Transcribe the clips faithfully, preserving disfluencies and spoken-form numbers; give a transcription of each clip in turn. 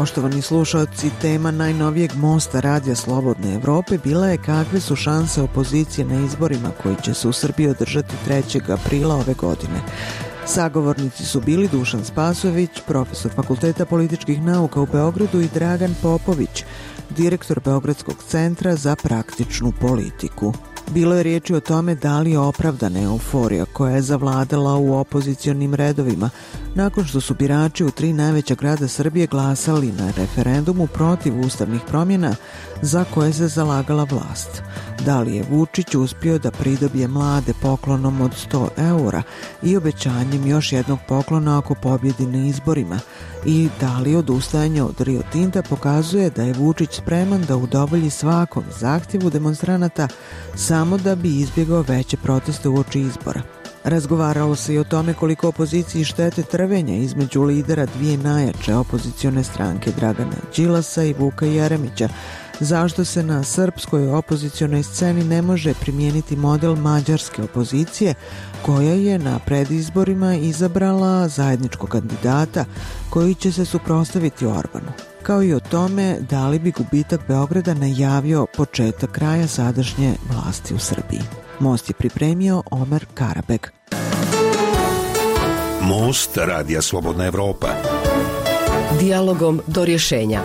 Poštovani slušaoci, tema najnovijeg mosta Radija Slobodne Evrope bila je kakve su šanse opozicije na izborima koji će se u Srbiji održati trećeg aprila ove godine. Sagovornici su bili Dušan Spasojević, profesor Fakulteta političkih nauka u Beogradu, i Dragan Popović, direktor Beogradskog centra za praktičnu politiku. Bilo je riječi o tome da li je opravdana euforija koja je zavladala u opozicionim redovima nakon što su birači u tri najveća grada Srbije glasali na referendumu protiv ustavnih promjena za koje se zalagala vlast. Da li je Vučić uspio da pridobije mlade poklonom od sto eura i obećanjem još jednog poklona ako pobjedi na izborima, i da li odustajanje od Rio Tinta pokazuje da je Vučić spreman da udovolji svakom zahtjevu demonstranata samo da bi izbjegao veće proteste uoči izbora. Razgovaralo se i o tome koliko opoziciji štete trvenja između lidera dvije najjače opozicione stranke, Dragana Đilasa i Vuka Jeremića, zašto se na srpskoj opozicionoj sceni ne može primijeniti model mađarske opozicije koja je na predizborima izabrala zajedničkog kandidata koji će se suprotstaviti Orbanu, kao i o tome da li bi gubitak Beograda najavio početak kraja sadašnje vlasti u Srbiji. Most je pripremio Omer Karabek. Most Radija Slobodna Evropa. Dijalogom do rješenja.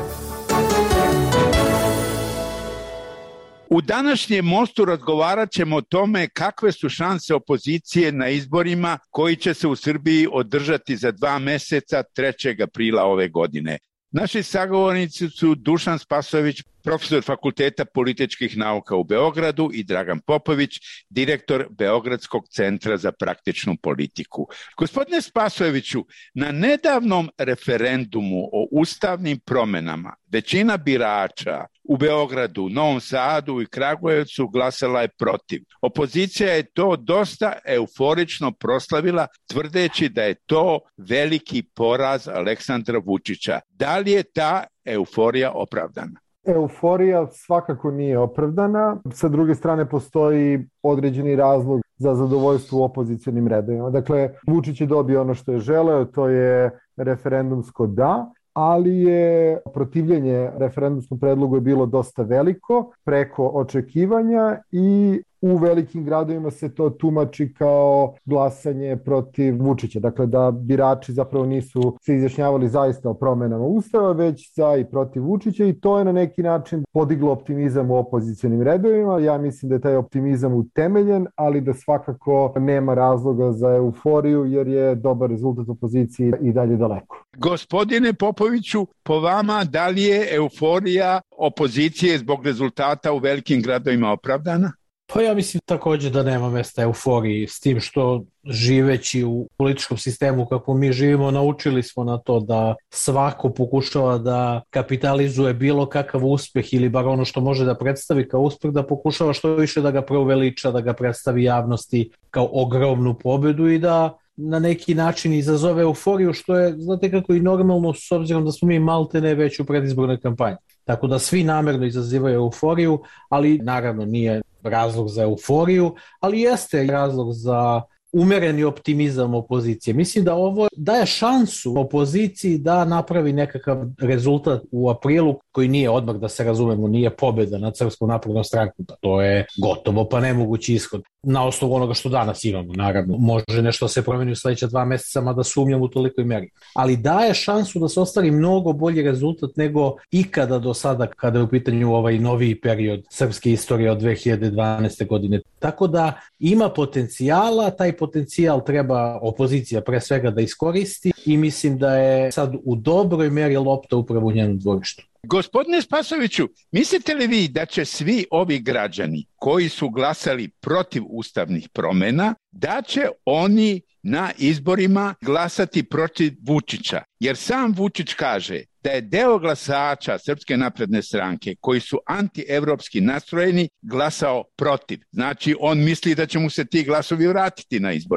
U današnjem mostu razgovarat ćemo o tome kakve su šanse opozicije na izborima koji će se u Srbiji održati za dva mjeseca trećeg aprila ove godine. Naši sagovornici su Dušan Spasojević, profesor Fakulteta političkih nauka u Beogradu, i Dragan Popović, direktor Beogradskog centra za praktičnu politiku. Gospodine Spasojeviću, na nedavnom referendumu o ustavnim promjenama većina birača u Beogradu, Novom Sadu i Kragujevcu glasala je protiv. Opozicija je to dosta euforično proslavila, tvrdeći da je to veliki poraz Aleksandra Vučića. Da li je ta euforija opravdana? Euforija svakako nije opravdana. Sa druge strane postoji određeni razlog za zadovoljstvo u opozicionim redovima. Dakle, Vučić je dobio ono što je želeo, to je referendumsko da, ali je protivljenje referendumskom predlogu je bilo dosta veliko, preko očekivanja, i u velikim gradovima se to tumači kao glasanje protiv Vučića. Dakle, da birači zapravo nisu se izjašnjavali zaista o promjenama Ustava, već za i protiv Vučića, i to je na neki način podiglo optimizam u opozicionim redovima. Ja mislim da je taj optimizam utemeljen, ali da svakako nema razloga za euforiju, jer je dobar rezultat opoziciji i dalje daleko. Gospodine Popoviću, po vama, da li je euforija opozicije zbog rezultata u velikim gradovima opravdana? Pa ja mislim također da nema mjesta euforiji, s tim što živeći u političkom sistemu kako mi živimo, naučili smo na to da svako pokušava da kapitalizuje bilo kakav uspjeh ili bar ono što može da predstavi kao uspjeh, da pokušava što više da ga preuveliča, da ga predstavi javnosti kao ogromnu pobjedu i da na neki način izazove euforiju, što je, znate kako, i normalno, s obzirom da smo mi maltene već u predizbornoj kampanji. Tako da svi namjerno izazivaju euforiju, ali naravno nije razlog za euforiju, ali jeste razlog za umjereni optimizam opozicije. Mislim da ovo daje šansu opoziciji da napravi nekakav rezultat u aprilu, koji nije, odmah da se razumemo, nije pobjeda nad Srpskom naprednom strankom. To je gotovo pa nemogući ishod. Na osnovu onoga što danas imamo, naravno. Može nešto se promeni u sljedeća dva mjeseca, mada sumnjam u tolikoj mjeri. Ali daje šansu da se ostvari mnogo bolji rezultat nego ikada do sada, kada je u pitanju ovaj noviji period srpske istorije od dve hiljade dvanaeste. godine. Tako da ima potencijala, taj potencijal treba opozicija pre svega da iskoristi, i mislim da je sad u dobroj mjeri lopta upravo u njenom dvorištu. Gospodine Spasojeviću, mislite li vi da će svi ovi građani koji su glasali protiv ustavnih promjena, da će oni na izborima glasati protiv Vučića? Jer sam Vučić kaže da je deo glasača Srpske napredne stranke koji su antievropski nastrojeni glasao protiv. Znači, on misli da će mu se ti glasovi vratiti na izborima.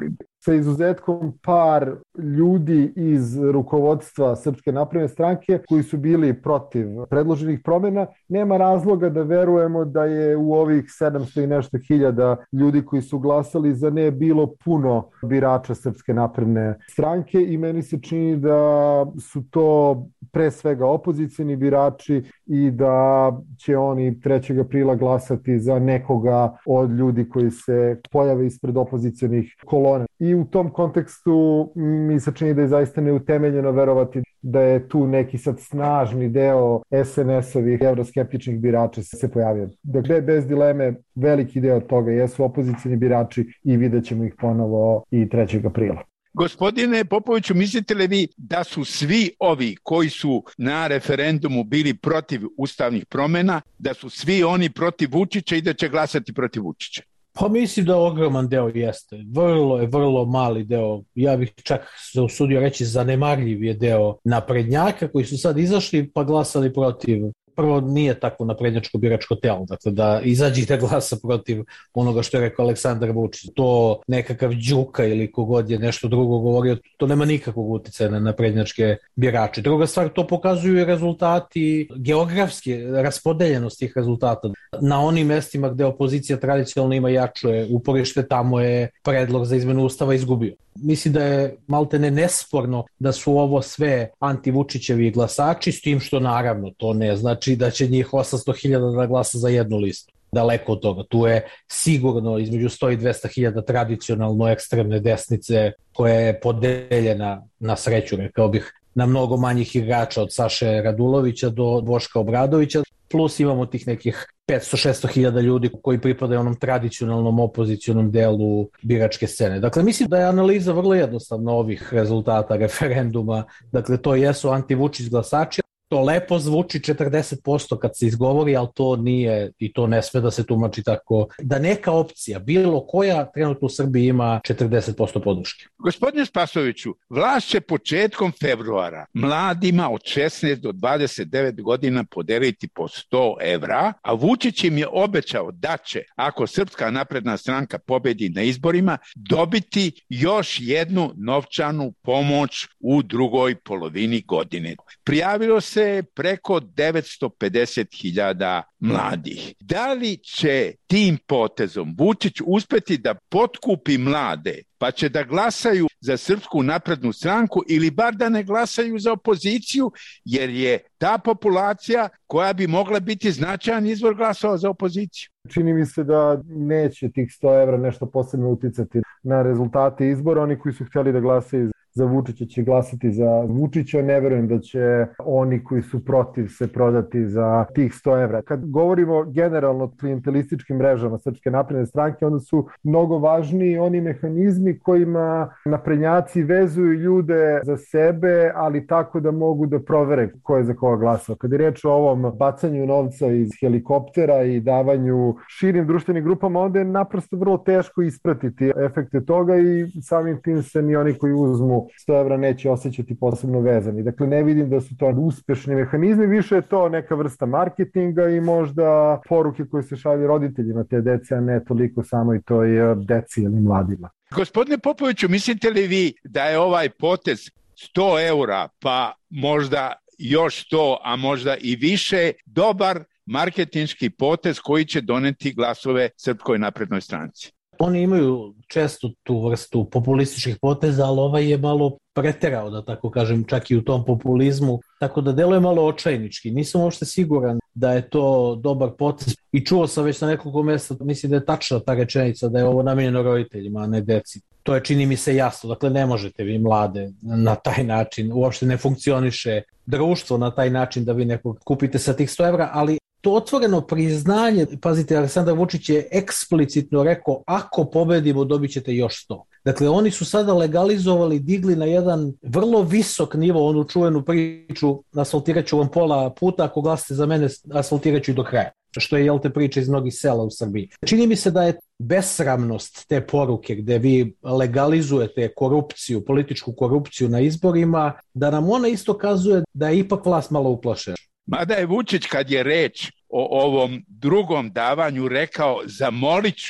sa izuzetkom par ljudi iz rukovodstva Srpske napredne stranke koji su bili protiv predloženih promjena, nema razloga da verujemo da je u ovih sedamsto i nešto hiljada ljudi koji su glasali za ne bilo puno birača Srpske napredne stranke i meni se čini da su to pre svega opozicioni birači i da će oni trećeg aprila glasati za nekoga od ljudi koji se pojave ispred opozicionih kolona. I u tom kontekstu mi se čini da je zaista neutemeljeno verovati da je tu neki sad snažni deo es en es-ovih evroskeptičnih birača se pojavio. Dakle, bez dileme, veliki deo toga jesu opozicioni birači i vidjet ćemo ih ponovo i trećeg aprila. Gospodine Popoviću, mislite li vi da su svi ovi koji su na referendumu bili protiv ustavnih promjena, da su svi oni protiv Vučića i da će glasati protiv Vučića? Pa mislim da ogroman deo jeste. Vrlo je, vrlo mali deo. Ja bih čak se usudio reći zanemarljiv je deo naprednjaka koji su sad izašli pa glasali protiv. Prvo, nije tako naprednjačko biračko telo, dakle da izađe da glasa protiv onoga što je rekao Aleksandar Vučić. To nekakav Đuka ili kogod je nešto drugo govorio, to nema nikakvog uticaja na naprednjačke birače. Druga stvar, to pokazuju i rezultati geografske raspodeljenosti tih rezultata. Na onim mestima gde opozicija tradicionalno ima jače uporište, tamo je predlog za izmenu ustava izgubio. Mislim da je maltene nesporno da su ovo sve anti-Vučićevi glasači, s tim što naravno to ne znači da će njih osamsto hiljada da glasa za jednu listu. Daleko od toga. Tu je sigurno između sto i dvesta hiljada tradicionalno ekstremne desnice koja je podeljena na sreću, rekao bih, na mnogo manjih igrača od Saše Radulovića do Boška Obradovića. Plus imamo tih nekih petsto do šesto hiljada ljudi koji pripadaju onom tradicionalnom opozicionom delu biračke scene. Dakle, mislim da je analiza vrlo jednostavna ovih rezultata referenduma. Dakle, to jesu anti-Vučić glasači. To lepo zvuči četrdeset posto kad se izgovori, ali to nije i to ne sme da se tumači tako. Da neka opcija, bilo koja, trenutno u Srbiji ima četrdeset posto podrške. Gospodine Spasoviću, vlast će početkom februara mladima od šesnaest do dvadeset devet godina podeliti po sto evra, a Vučić im je obećao da će, ako Srpska napredna stranka pobedi na izborima, dobiti još jednu novčanu pomoć u drugoj polovini godine. Prijavilo se preko devetsto pedeset hiljada mladih. Da li će tim potezom Vučić uspeti da potkupi mlade, pa će da glasaju za Srpsku naprednu stranku ili bar da ne glasaju za opoziciju, jer je ta populacija koja bi mogla biti značajan izvor glasova za opoziciju? Čini mi se da neće tih sto evra nešto posebno uticati na rezultate izbora. Oni koji su htjeli da glasaju za Vučića će glasati za Vučića. Ne verujem da će oni koji su protiv se prodati za tih sto evra. Kad govorimo generalno o klijentelističkim mrežama Srpske napredne stranke, onda su mnogo važniji oni mehanizmi kojima naprednjaci vezuju ljude za sebe, ali tako da mogu da provere ko je za koga glasao. Kad je reč o ovom bacanju novca iz helikoptera i davanju širim društvenim grupama, onda je naprosto vrlo teško ispratiti efekte toga i samim tim se ni oni koji uzmu sto evra neće osjećati posebno vezani. Dakle, ne vidim da su to uspešni mehanizmi, više je to neka vrsta marketinga i možda poruke koje se šalju roditeljima te dece, a ne toliko samo i toj deci ili mladima. Gospodine Popoviću, mislite li vi da je ovaj potez sto eura, pa možda još sto, a možda i više, dobar marketinški potez koji će doneti glasove Srpskoj naprednoj stranci? Oni imaju često tu vrstu populističkih poteza, ali ovaj je malo preterao, da tako kažem, čak i u tom populizmu, tako da deluje malo očajnički. Nisam uopšte siguran da je to dobar potez i čuo sam već na nekoliko mjesta, mislim da je tačna ta rečenica da je ovo namijenjeno roditeljima, a ne deci. To je, čini mi se, jasno. Dakle, ne možete vi mlade na taj način, uopšte ne funkcioniše društvo na taj način da vi nekog kupite sa tih sto evra, ali to otvoreno priznanje, pazite, Aleksandar Vučić je eksplicitno rekao, ako pobedimo dobit ćete još sto. Dakle, oni su sada legalizovali, digli na jedan vrlo visok nivo onu čuvenu priču, asfaltirat ću vam pola puta, ako glasite za mene, asfaltirat ću i do kraja. Što je, jel te, priča iz mnogih sela u Srbiji. Čini mi se da je besramnost te poruke gde vi legalizujete korupciju, političku korupciju na izborima, da nam ona isto kazuje da je ipak vlast malo uplašena. Mada je Vučić, kad je reč o ovom drugom davanju, rekao zamolit ću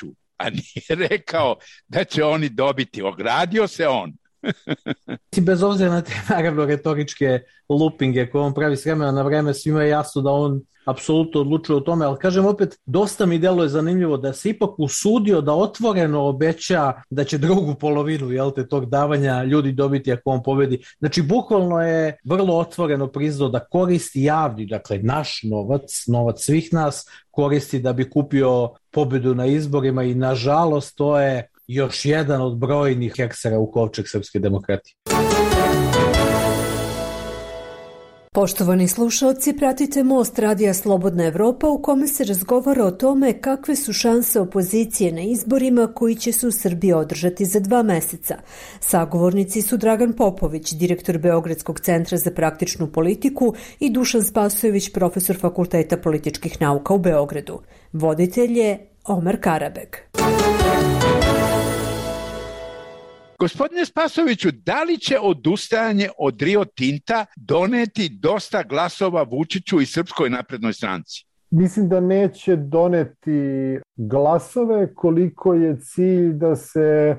a nije rekao da će oni dobiti. Ogradio se on. Bez obzira na te naravno retoričke lupinge koje on pravi s vremena na vreme, svima je jasno da on apsolutno odlučuje o tome, ali kažem opet, dosta mi deluje zanimljivo da se ipak usudio da otvoreno obeća da će drugu polovinu, jel te, tog davanja ljudi dobiti ako on pobedi. Znači, bukvalno je vrlo otvoreno priznao da koristi javni, dakle, naš novac, novac svih nas, koristi da bi kupio pobedu na izborima i nažalost to je još jedan od brojnih heksera u kovčeg srpske demokratije. Poštovani slušalci, pratite Most Radija Slobodna Evropa u kome se razgovara o tome kakve su šanse opozicije na izborima koji će se u Srbiji održati za dva meseca. Sagovornici su Dragan Popović, direktor Beogradskog centra za praktičnu politiku, i Dušan Spasojević, profesor Fakulteta političkih nauka u Beogradu. Voditelj je Omer Karabeg. Gospodine Spasoviću, da li će odustajanje od Rio Tinta doneti dosta glasova Vučiću i Srpskoj naprednoj stranci? Mislim da neće doneti glasove koliko je cilj da se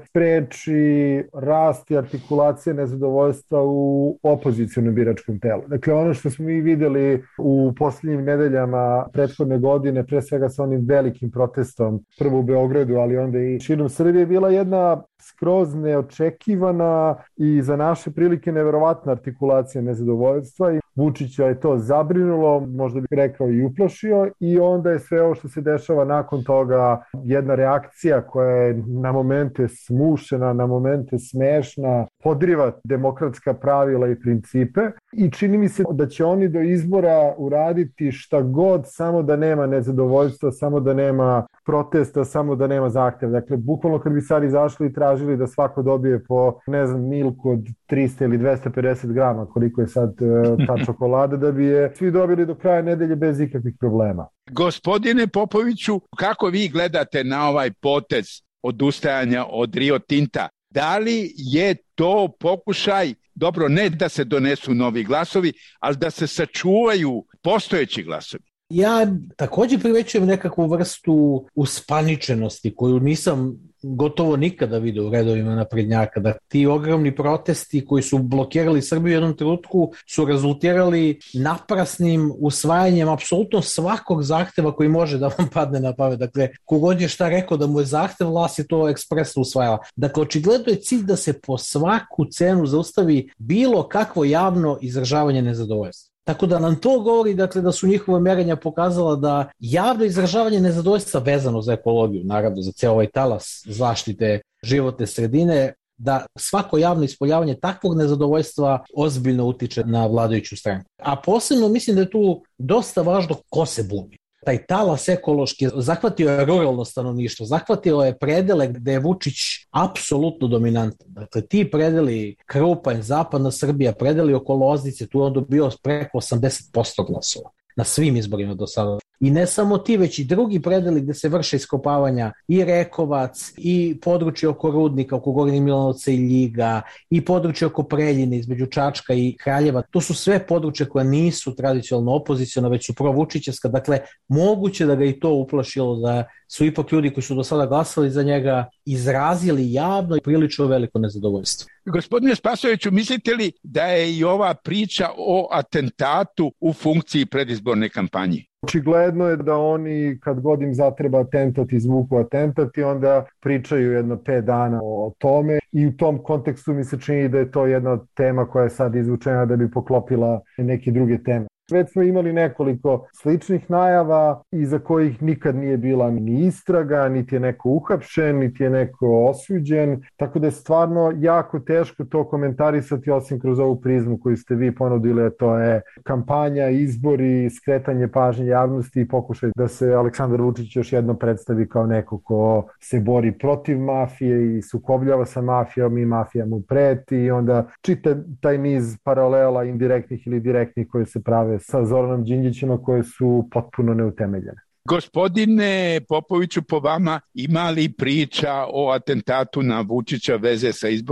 spreči rast i artikulacija nezadovoljstva u opozicionom biračkom telu. Dakle, ono što smo mi videli u posljednjim nedeljama prethodne godine, pre svega sa onim velikim protestom, prvo u Beogradu, ali onda i širom Srbije, bila jedna skroz neočekivana i za naše prilike neverovatna artikulacija nezadovoljstva i Vučića je to zabrinulo, možda bih rekao i uplašio, i onda je sve ovo što se dešava nakon toga jedna reakcija koja je na momente smušena, na momente smešna, podriva demokratska pravila i principe i čini mi se da će oni do izbora uraditi šta god, samo da nema nezadovoljstva, samo da nema protesta, samo da nema zahtjeva. Dakle, bukvalno kad bi sad izašli i tražili da svako dobije po, ne znam, milku od trista ili dvesta pedeset grama, koliko je sad uh, ta čokolada, da bi je svi dobili do kraja nedelje bez ikakvih problema. Gospodine Popoviću, kako vi gledate na ovaj potez odustajanja od Rio Tinta? Da li je to pokušaj, dobro, ne da se donesu novi glasovi, ali da se sačuvaju postojeći glasovi? Ja također primećujem nekakvu vrstu uspaničenosti koju nisam gotovo nikada vidio u redovima naprednjaka, da ti ogromni protesti koji su blokirali Srbiju u jednom trenutku su rezultirali naprasnim usvajanjem apsolutno svakog zahteva koji može da vam padne na pamet. Dakle, kogod je šta rekao da mu je zahtev, vlast je to ekspresno usvajala. Dakle, očigledno je cilj da se po svaku cenu zaustavi bilo kakvo javno izražavanje nezadovoljstva. Tako da nam to govori, dakle, da su njihova merenja pokazala da javno izražavanje nezadovoljstva vezano za ekologiju, naravno za ceo ovaj talas zaštite životne sredine, da svako javno ispoljavanje takvog nezadovoljstva ozbiljno utiče na vladajuću stranku. A posebno mislim da je tu dosta važno ko se buni. Taj talas ekološki zahvatio je ruralno stanovništvo, zahvatio je predele gde je Vučić apsolutno dominantan. Dakle, ti predeli Krupanj, zapadna Srbija, predeli oko Loznice, tu je on dobio preko osamdeset posto glasova na svim izborima do sada. I ne samo ti, već i drugi predeli gde se vrše iskopavanja, i Rekovac, i područje oko Rudnika, oko Gornjeg Milanovca i Ljiga, i područje oko Preljine, između Čačka i Kraljeva. To su sve područje koja nisu tradicionalno opoziciona, već su provučićevska. Dakle, moguće da ga i to uplašilo, da su ipak ljudi koji su do sada glasali za njega izrazili javno i prilično veliko nezadovoljstvo. Gospodine Spasojeviću, mislite li da je i ova priča o atentatu u funkciji predizborne kampanje? Očigledno je da oni kad god im zatreba atentat izvuku atentat i onda pričaju jedno pet dana o tome i u tom kontekstu mi se čini da je to jedna tema koja je sad izvučena da bi poklopila neke druge teme. Već smo imali nekoliko sličnih najava iza kojih nikad nije bila ni istraga, niti je neko uhapšen, niti je neko osuđen, tako da je stvarno jako teško to komentarisati osim kroz ovu prizmu koju ste vi ponudili, a to je kampanja, izbori, skretanje pažnje javnosti i pokušaj da se Aleksandar Vučić još jednom predstavi kao neko ko se bori protiv mafije i sukobljava sa mafijom i mafija mu preti i onda čita taj niz paralela indirektnih ili direktnih koje se prave sa Zoranom Đinđićima koje su potpuno neutemeljene. Gospodine Popoviću, po vama ima li priča o atentatu na Vučića veze sa izborima?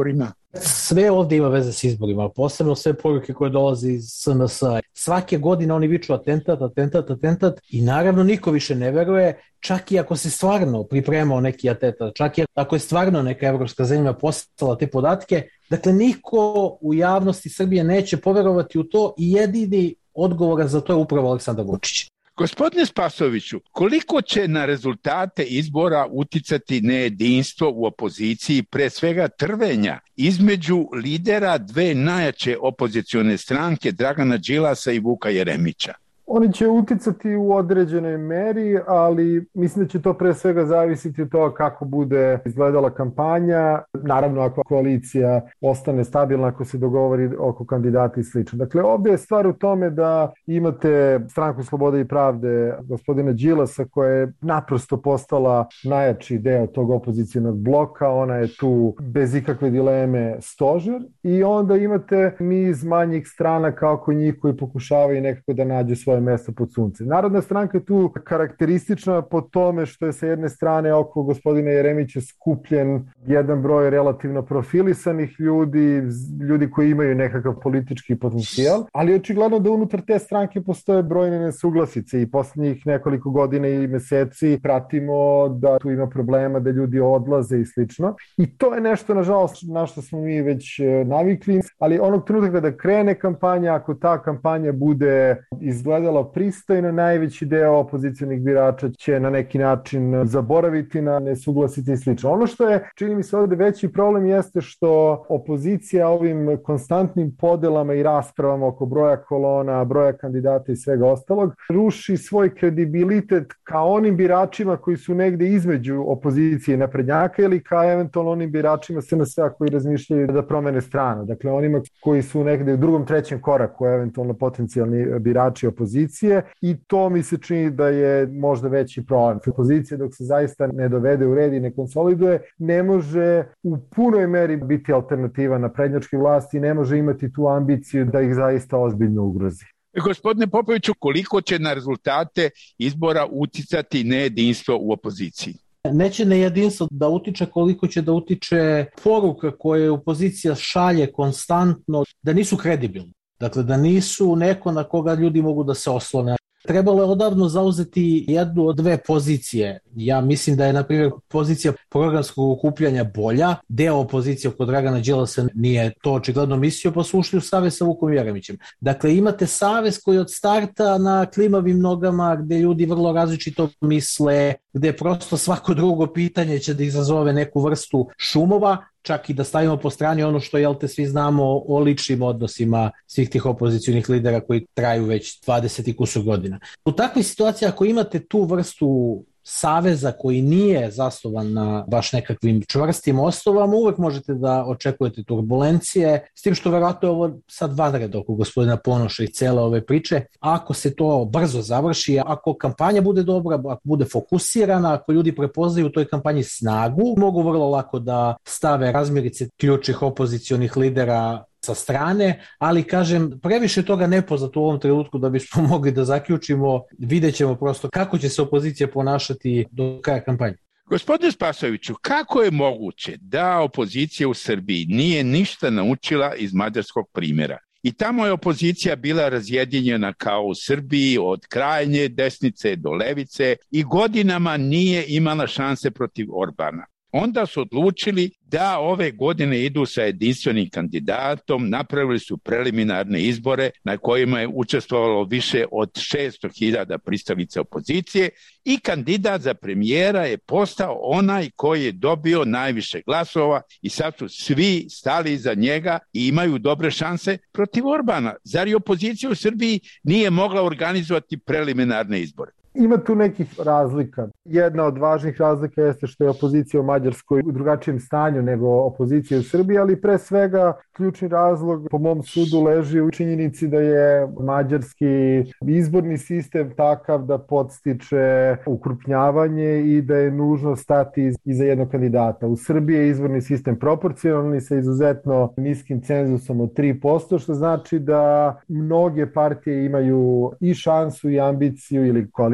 Sve ovdje ima veze s izborima, posebno sve poruke koje dolaze iz S N S-a. Svake godine oni viču atentat, atentat, atentat i naravno niko više ne veruje, čak i ako se stvarno pripremao neki atentat, čak i ako je stvarno neka evropska zemlja poslala te podatke. Dakle, niko u javnosti Srbije neće poverovati u to i jedini odgovor za to je upravo Aleksandar Vučić. Gospodine Spasoviću, koliko će na rezultate izbora uticati nejedinstvo u opoziciji, pre svega trvenja između lidera dve najjače opozicione stranke, Dragana Đilasa i Vuka Jeremića? Oni će uticati u određenoj meri, ali mislim da će to pre svega zavisiti od toga kako bude izgledala kampanja. Naravno, ako koalicija ostane stabilna, ako se dogovori oko kandidata i slično. Dakle, ovdje je stvar u tome da imate Stranku slobode i pravde gospodina Đilasa, koja je naprosto postala najjači deo tog opozicionog bloka. Ona je tu bez ikakve dileme stožer. I onda imate niz manjih stranaka oko njih koji pokušavaju nekako da nađu svoje mesto pod suncem. Narodna stranka je tu karakteristična po tome što je sa jedne strane oko gospodina Jeremića skupljen jedan broj relativno profilisanih ljudi, ljudi koji imaju nekakav politički potencijal, ali očigledno da unutar te stranke postoje brojne nesuglasice i poslednjih nekoliko godina i meseci pratimo da tu ima problema, da ljudi odlaze i slično. I to je nešto, nažalost, na što smo mi već navikli, ali onog trenutka da krene kampanja, ako ta kampanja bude izgledala pristojno, najveći deo opozicionih birača će na neki način zaboraviti na nesuglasice i slično. Ono što je, čini mi se ovdje veći problem jeste što opozicija ovim konstantnim podelama i raspravama oko broja kolona, broja kandidata i svega ostalog ruši svoj kredibilitet ka onim biračima koji su negde između opozicije i naprednjaka ili ka eventualno onim biračima S N S-a koji razmišljaju da promene stranu. Dakle, onima koji su negde u drugom, trećem koraku, eventualno potencijalni birači opozicije. I to mi se čini da je možda veći problem. Opozicija dok se zaista ne dovede u red i ne konsoliduje, ne može u punoj meri biti alternativa na prednjačkoj vlasti i ne može imati tu ambiciju da ih zaista ozbiljno ugrozi. Gospodine Popoviću, koliko će na rezultate izbora uticati nejedinstvo u opoziciji? Neće nejedinstvo da utiče koliko će da utiče poruka koje opozicija šalje konstantno, da nisu kredibilni. Dakle, da nisu neko na koga ljudi mogu da se oslone. Trebalo je odavno zauzeti jednu od dve pozicije. Ja mislim da je, na primjer, pozicija programskog okupljanja bolja. Deo opozicije oko Dragana Đilasa nije to očigledno mislio, pa su ušli u savez sa Vukom Jeremićem. Dakle, imate savez koji od starta na klimavim nogama, gde ljudi vrlo različito misle, gde prosto svako drugo pitanje će da izazove neku vrstu šumova, čak i da stavimo po strani ono što, jel te, svi znamo o ličnim odnosima svih tih opozicionih lidera koji traju već dvadeset i kusur godina. U takvoj situaciji, ako imate tu vrstu saveza koji nije zasnovan na baš nekakvim čvrstim osnovama, uvek možete da očekujete turbulencije, s tim što verovatno je ovo sad vanred oko gospodina Ponoša i cele ove priče. Ako se to brzo završi, ako kampanja bude dobra, ako bude fokusirana, ako ljudi prepoznaju u toj kampanji snagu, mogu vrlo lako da stave razmirice ključnih opozicionih lidera sa strane, ali kažem, previše toga nepoznato u ovom trenutku da bismo mogli da zaključimo. Vidjet ćemo prosto kako će se opozicija ponašati do kraja kampanje. Gospodine Spasoviću, kako je moguće da opozicija u Srbiji nije ništa naučila iz mađarskog primjera? I tamo je opozicija bila razjedinjena kao u Srbiji, od krajnje desnice do levice, i godinama nije imala šanse protiv Orbana. Onda su odlučili da ove godine idu sa jedinstvenim kandidatom, napravili su preliminarne izbore na kojima je učestvovalo više od šesto hiljada pristalica opozicije i kandidat za premijera je postao onaj koji je dobio najviše glasova i sad su svi stali iza njega i imaju dobre šanse protiv Orbana. Zar i opozicija u Srbiji nije mogla organizovati preliminarne izbore? Ima tu nekih razlika. Jedna od važnih razlika jeste što je opozicija u Mađarskoj u drugačijem stanju nego opozicija u Srbiji, ali pre svega ključni razlog po mom sudu leži u činjenici da je mađarski izborni sistem takav da podstiče ukrupnjavanje i da je nužno stati iza jednog kandidata. U Srbiji je izborni sistem proporcionalni sa izuzetno niskim cenzusom od tri posto, što znači da mnoge partije imaju i šansu i ambiciju ili koaliciju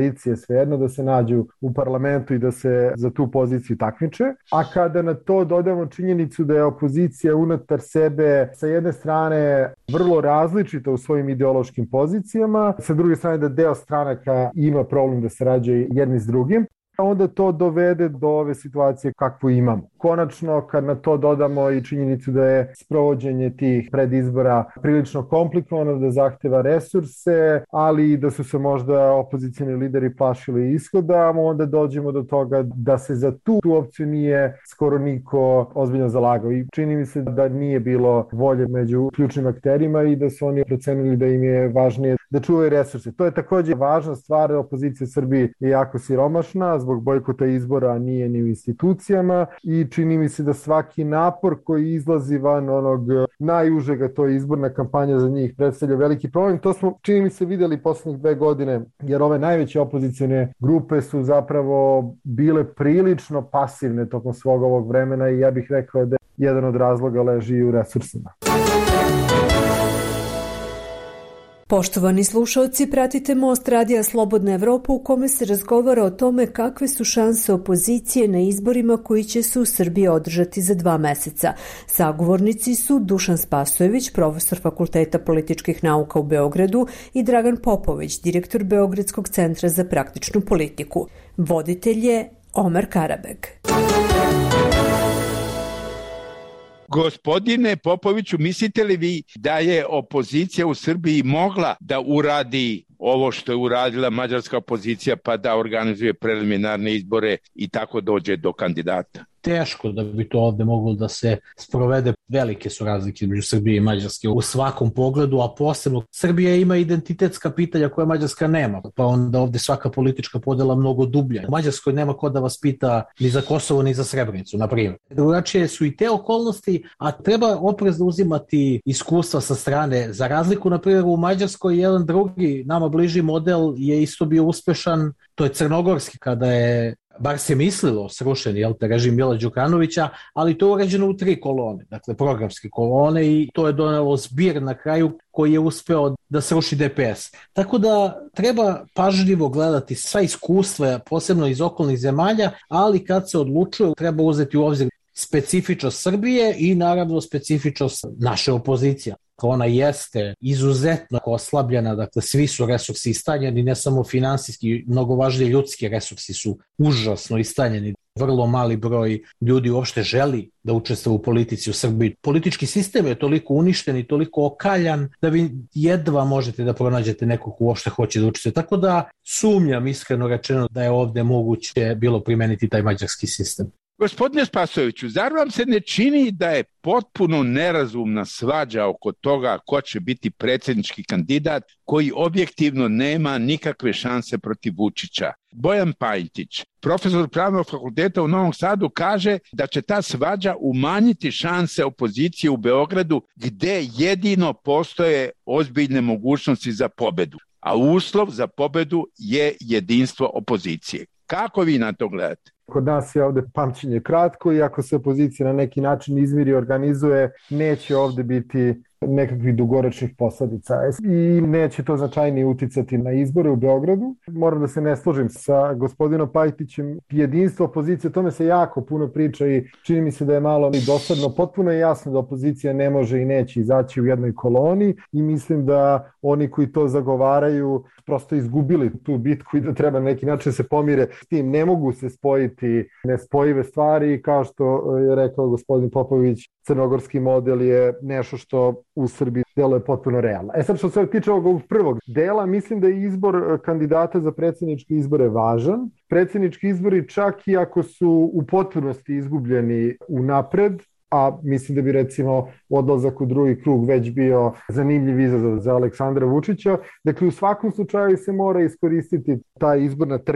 koalicije, svejedno, da se nađu u parlamentu i da se za tu poziciju takmiče. A kada na to dodamo činjenicu da je opozicija unutar sebe sa jedne strane vrlo različita u svojim ideološkim pozicijama, sa druge strane da deo stranaka ima problem da sarađuje jedni s drugim, onda to dovede do ove situacije kakvu imamo. Konačno, kad na to dodamo i činjenicu da je sprovođenje tih predizbora prilično komplikovano, da zahteva resurse, ali i da su se možda opozicioni lideri plašili ishoda, onda dođemo do toga da se za tu, tu opciju nije skoro niko ozbiljno zalagao. I čini mi se da nije bilo volje među ključnim akterima i da su oni procenili da im je važnije da čuvaju resurse. To je takođe važna stvar, opozicija u Srbiji je jako siromašna, zbog bojkota izbora nije ni u institucijama i čini mi se da svaki napor koji izlazi van onog najužega, to je izborna kampanja za njih, predstavlja veliki problem. To smo, čini mi se, videli poslednjih dve godine, jer ove najveće opozicione grupe su zapravo bile prilično pasivne tokom svog ovog vremena i ja bih rekao da jedan od razloga leži u resursima. Poštovani slušalci, pratite Most Radija Slobodna Evropa u kome se razgovara o tome kakve su šanse opozicije na izborima koji će se u Srbiji održati za dva meseca. Sagovornici su Dušan Spasojević, profesor Fakulteta političkih nauka u Beogradu i Dragan Popović, direktor Beogradskog centra za praktičnu politiku. Voditelj je Omer Karabeg. Gospodine Popoviću, mislite li vi da je opozicija u Srbiji mogla da uradi ovo što je uradila mađarska opozicija, pa da organizuje preliminarne izbore i tako dođe do kandidata? Teško da bi to ovde moglo da se sprovede. Velike su razlike između Srbije i Mađarske u svakom pogledu, a posebno Srbija ima identitetska pitanja koje Mađarska nema, pa onda ovde svaka politička podela mnogo dublja. U Mađarskoj nema ko da vas pita ni za Kosovo ni za Srebrenicu, na primjer. Drugačije su i te okolnosti, a treba oprezno uzimati iskustva sa strane. Za razliku, na primjer, u Mađarskoj jedan drugi, nama bliži model je isto bio uspešan, to je crnogorski, kada je bar se mislilo srušen jel te, režim Mila Đukanovića, ali to je urađeno u tri kolone, dakle programske kolone, i to je donelo zbir na kraju koji je uspeo da sruši D P S. Tako da treba pažljivo gledati sva iskustva, posebno iz okolnih zemalja, ali kad se odlučuje treba uzeti u obzir specifičnost Srbije i naravno specifičnost naše opozicije. Ona jeste izuzetno oslabljena, dakle svi su resursi istanjeni, ne samo finansijski, mnogo važnije ljudski resursi su užasno istanjeni. Vrlo mali broj ljudi uopšte želi da učestvuje u politici u Srbiji. Politički sistem je toliko uništen i toliko okaljan da vi jedva možete da pronađete nekog ko uopšte hoće da učestvuje. Tako da sumnjam, iskreno rečeno, da je ovde moguće bilo primeniti taj mađarski sistem. Gospodine Spasojeviću, zar vam se ne čini da je potpuno nerazumna svađa oko toga ko će biti predsjednički kandidat koji objektivno nema nikakve šanse protiv Vučića? Bojan Pajtić, profesor Pravnog fakulteta u Novom Sadu, kaže da će ta svađa umanjiti šanse opozicije u Beogradu, gde jedino postoje ozbiljne mogućnosti za pobedu, a uslov za pobedu je jedinstvo opozicije. Kako vi na to gledate? Kod nas je ovde pamćenje kratko i ako se opozicija na neki način izmiri i organizuje, neće ovde biti nekakvih dugoročnih posledica i neće to značajnije uticati na izbore u Beogradu. Moram da se ne složim sa gospodinom Pajtićem. Jedinstvo opozicije, o tome se jako puno priča i čini mi se da je malo i dosadno. Potpuno je jasno da opozicija ne može i neće izaći u jednoj koloni i mislim da oni koji to zagovaraju prosto izgubili tu bitku i da treba na neki način se pomire s tim. Ne mogu se spojiti nespojive stvari, kao što je rekao gospodin Popović, crnogorski model je nešto što u Srbiji deluje potpuno realno. E sad, što se tiče ovog prvog dela, mislim da je izbor kandidata za predsjedničke izbore važan. Predsjednički izbori, čak i ako su u potpunosti izgubljeni unapred, a mislim da bi recimo odlazak u drugi krug već bio zanimljiv izazov za Aleksandra Vučića. Dakle, u svakom slučaju se mora iskoristiti ta izborna trka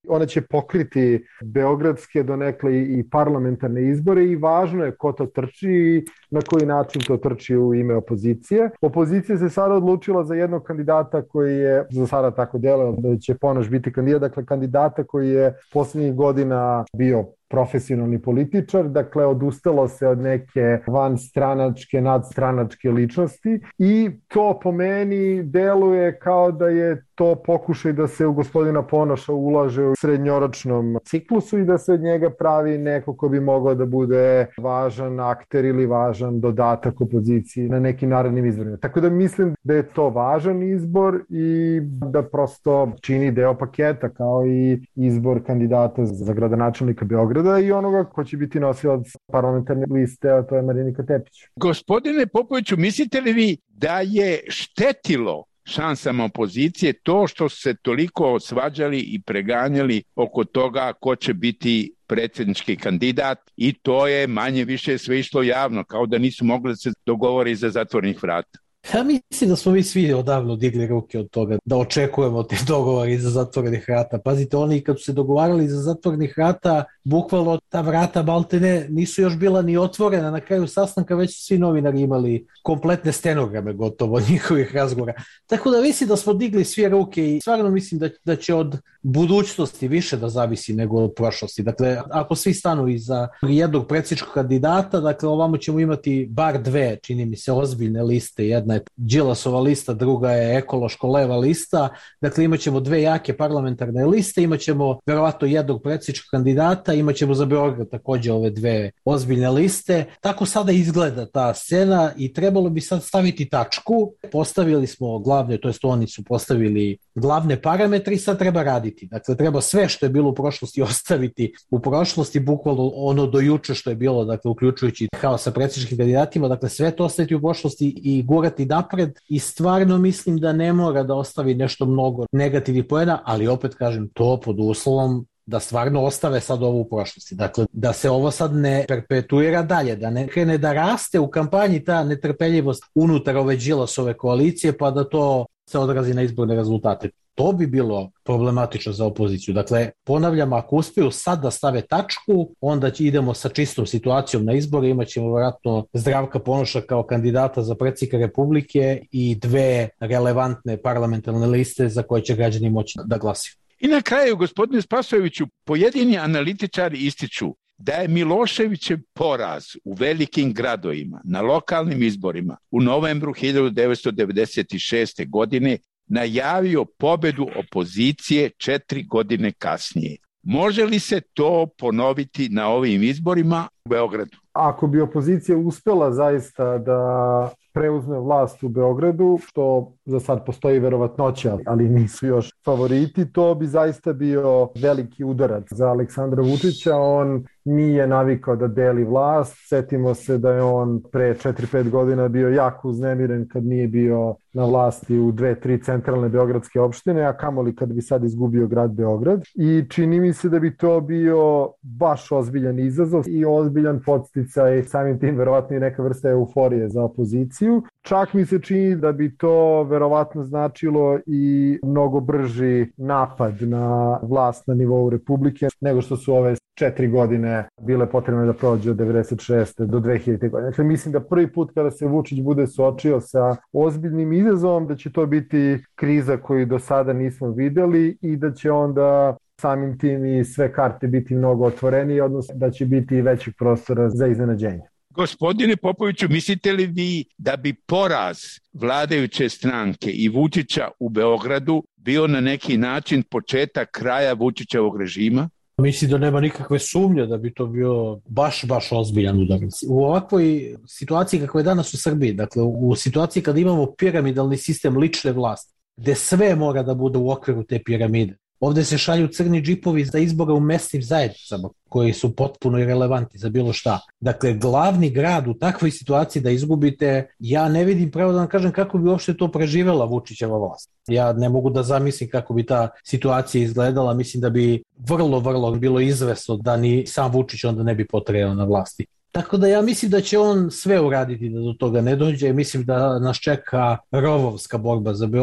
Ona će pokriti beogradske donekle i parlamentarne izbore i važno je ko to trči i na koji način to trči u ime opozicije. Opozicija se sada odlučila za jednog kandidata koji je, za sada tako djeluje da će Ponoš biti kandidat, dakle kandidata koji je poslednjih godina bio profesionalni političar, dakle odustalo se od neke vanstranačke, nadstranačke ličnosti i to po meni deluje kao da je to pokušaj da se u gospodina Ponoša ulaže u srednjoročnom ciklusu i da se od njega pravi neko ko bi mogao da bude važan akter ili važan dodatak opoziciji na nekim narednim izborima. Tako da mislim da je to važan izbor i da prosto čini deo paketa kao i izbor kandidata za gradonačelnika Beograda i onoga ko će biti nosilac parlamentarne liste, a to je Marinika Tepić. Gospodine Popoviću, mislite li vi da je štetilo šansama opozicije to što su se toliko svađali i preganjali oko toga ko će biti predsjednički kandidat i to je manje više sve išlo javno, kao da nisu mogli da se dogovore iza zatvorenih vrata? Ja mislim da smo mi svi odavno digli ruke od toga, da očekujemo te dogovore iza zatvorenih vrata. Pazite, oni kad su se dogovarali iza zatvorenih vrata, bukvalno ta vrata maltene nisu još bila ni otvorena. Na kraju sastanka već su svi novinari imali kompletne stenograme gotovo od njihovih razgovora. Tako da mislim da smo digli svi ruke i stvarno mislim da, da će od budućnosti više da zavisi nego od prošlosti. Dakle, ako svi stanu iza jednog predsjedničkog kandidata, dakle ovamo ćemo imati bar dve, čini mi se, ozbiljne liste. Jedna je Đilasova lista, druga je ekološko-leva lista. Dakle, imat ćemo dve jake parlamentarne liste, imat ćemo verovatno jednog predsjedničkog kandidata, imat ćemo za Beograd takođe ove dve ozbiljne liste. Tako sada izgleda ta scena i trebalo bi sad staviti tačku. Postavili smo glavne, to jest oni su postavili glavne parametre i sad treba raditi. Dakle, treba sve što je bilo u prošlosti ostaviti u prošlosti, bukvalno ono do juče što je bilo, dakle, uključujući haos sa predsjedničkim kandidatima, dakle, sve to ostaviti u prošlosti i gurati napred i stvarno mislim da ne mora da ostavi nešto mnogo negativnih poena, ali opet kažem to pod uslovom da stvarno ostave sad ovo u prošlosti. Dakle, da se ovo sad ne perpetuira dalje, da ne krene da raste u kampanji ta netrpeljivost unutar ove Đilasove koalicije, pa da to se odrazi na izborne rezultate. To bi bilo problematično za opoziciju. Dakle, ponavljam, ako uspiju sad da stave tačku, onda idemo sa čistom situacijom na izbore, imat ćemo vjerojatno Zdravka Ponoša kao kandidata za predsjednika Republike i dve relevantne parlamentarne liste za koje će građani moći da glasaju. I na kraju, gospodine Spasojeviću, pojedini analitičari ističu da je Miloševićev poraz u velikim gradovima na lokalnim izborima u novembru hiljadu devetsto devedeset šeste. godine najavio pobedu opozicije četiri godine kasnije. Može li se to ponoviti na ovim izborima u Beogradu? Ako bi opozicija uspela zaista da preuzme vlast u Beogradu, što za sad postoji verovatnoća, ali nisu još favoriti, to bi zaista bio veliki udarac za Aleksandra Vučića. On nije navikao da deli vlast. Setimo se da je on pre četiri pet godina bio jako uznemiren kad nije bio na vlasti u dve, tri centralne beogradske opštine, a kamoli kad bi sad izgubio grad Beograd. I čini mi se da bi to bio baš ozbiljan izazov i ozbiljan podsticaj, samim tim verovatno i neka vrsta euforije za opoziciju. Čak mi se čini da bi to verovatno značilo i mnogo brži napad na vlast na nivou Republike nego što su ove četiri godine bile potrebne da prođe od devedeset šeste do dve hiljadite. godine. Dakle, mislim da prvi put kada se Vučić bude suočio sa ozbiljnim izazovom, da će to biti kriza koju do sada nismo videli i da će onda samim tim i sve karte biti mnogo otvorenije, odnosno da će biti većeg prostora za iznenađenje. Gospodine Popoviću, mislite li vi da bi poraz vladajuće stranke i Vučića u Beogradu bio na neki način početak kraja Vučićevog režima? Mislim da nema nikakve sumnje da bi to bio baš, baš ozbiljan udarac. U ovakvoj situaciji kakva je danas u Srbiji, dakle u situaciji kada imamo piramidalni sistem lične vlasti, gde sve mora da bude u okviru te piramide. Ovde se šalju crni džipovi za izbore u mesnim zajednicama koji su potpuno irelevantni za bilo šta. Dakle, glavni grad u takvoj situaciji da izgubite, ja ne vidim pravo da vam kažem kako bi uopšte to preživela Vučićeva vlast. Ja ne mogu da zamislim kako bi ta situacija izgledala. Mislim da bi vrlo, vrlo bilo izvesno da ni sam Vučić onda ne bi potrajao na vlasti. Tako da ja mislim da će on sve uraditi da do toga ne dođe. Mislim da nas čeka rovovska borba za Beograd.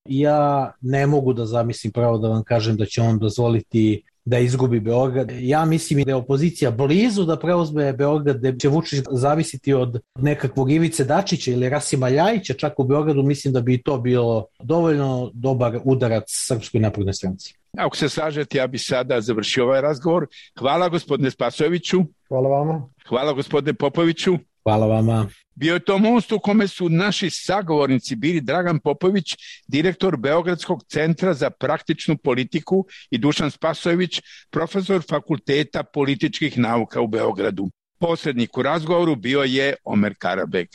Ja ne mogu da zamislim, pravo da vam kažem, da će on dozvoliti da izgubi Beograd. Ja mislim da je opozicija blizu da preuzme Beograd, da će Vučić zavisiti od nekakvog Ivice Dačića ili Rasima Ljajića čak u Beogradu. Mislim da bi to bilo dovoljno dobar udarac Srpskoj naprednoj stranci. Ako se slažete, ja bi sada završio ovaj razgovor. Hvala gospodine Spasojeviću. Hvala vama. Hvala gospodine Popoviću. Hvala vama. Bio je to most u kome su naši sagovornici bili Dragan Popović, direktor Beogradskog centra za praktičnu politiku, i Dušan Spasojević, profesor Fakulteta političkih nauka u Beogradu. Posrednik u razgovoru bio je Omer Karabek.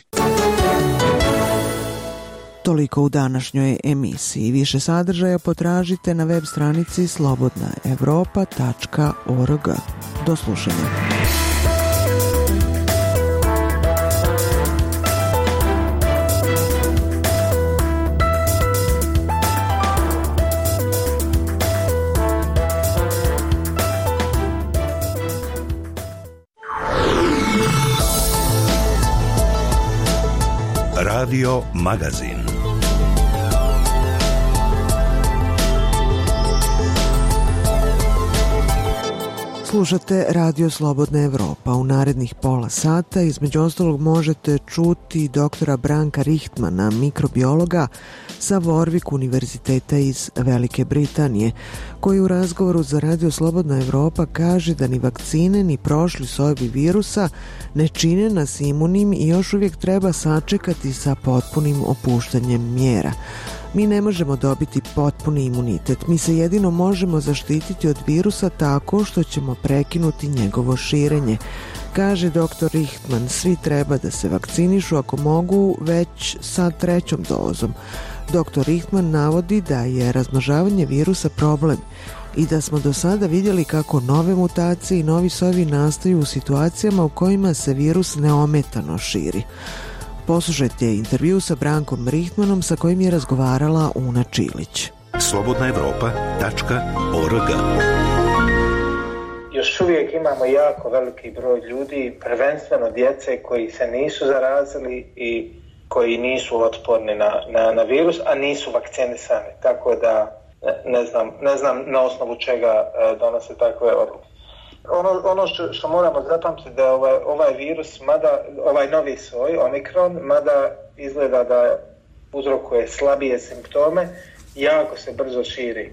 Toliko u današnjoj emisiji. Više sadržaja potražite na web stranici slobodna evropa tačka org. Do slušanja. Radio Magazin. Slušate Radio Slobodna Evropa. U narednih pola sata između ostalog možete čuti doktora Branka Richtmana, mikrobiologa sa Warwick univerziteta iz Velike Britanije, koji u razgovoru za Radio Slobodna Evropa kaže da ni vakcine ni prošli sojevi virusa ne čine nas imunim i još uvijek treba sačekati sa potpunim opuštanjem mjera. Mi ne možemo dobiti potpuni imunitet, mi se jedino možemo zaštititi od virusa tako što ćemo prekinuti njegovo širenje. Kaže doktor Richtman, svi treba da se vakcinišu ako mogu već sa trećom dozom. doktor Richtman navodi da je razmnožavanje virusa problem i da smo do sada vidjeli kako nove mutacije i novi sojevi nastaju u situacijama u kojima se virus neometano širi. Poslušajte intervju sa Brankom Richtmanom sa kojim je razgovarala Una Čilić. slobodna evropa tačka org. Još uvijek imamo jako veliki broj ljudi, prvenstveno djece koji se nisu zarazili i koji nisu otporni na, na, na virus, a nisu vakcinisani. Tako da ne znam, ne znam na osnovu čega donose takve odluke. Ono, ono što, što moramo zapamtiti da ovaj, ovaj virus, mada ovaj novi soj, Omikron, mada izgleda da uzrokuje slabije simptome, jako se brzo širi.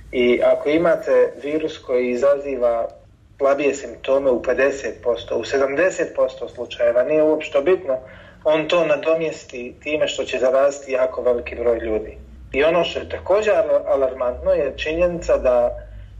I ako imate virus koji izaziva slabije simptome u pedeset posto, u sedamdeset posto slučajeva, nije uopšte bitno, on to nadomjesti time što će zaraziti jako veliki broj ljudi. I ono što je također alarmantno je činjenica da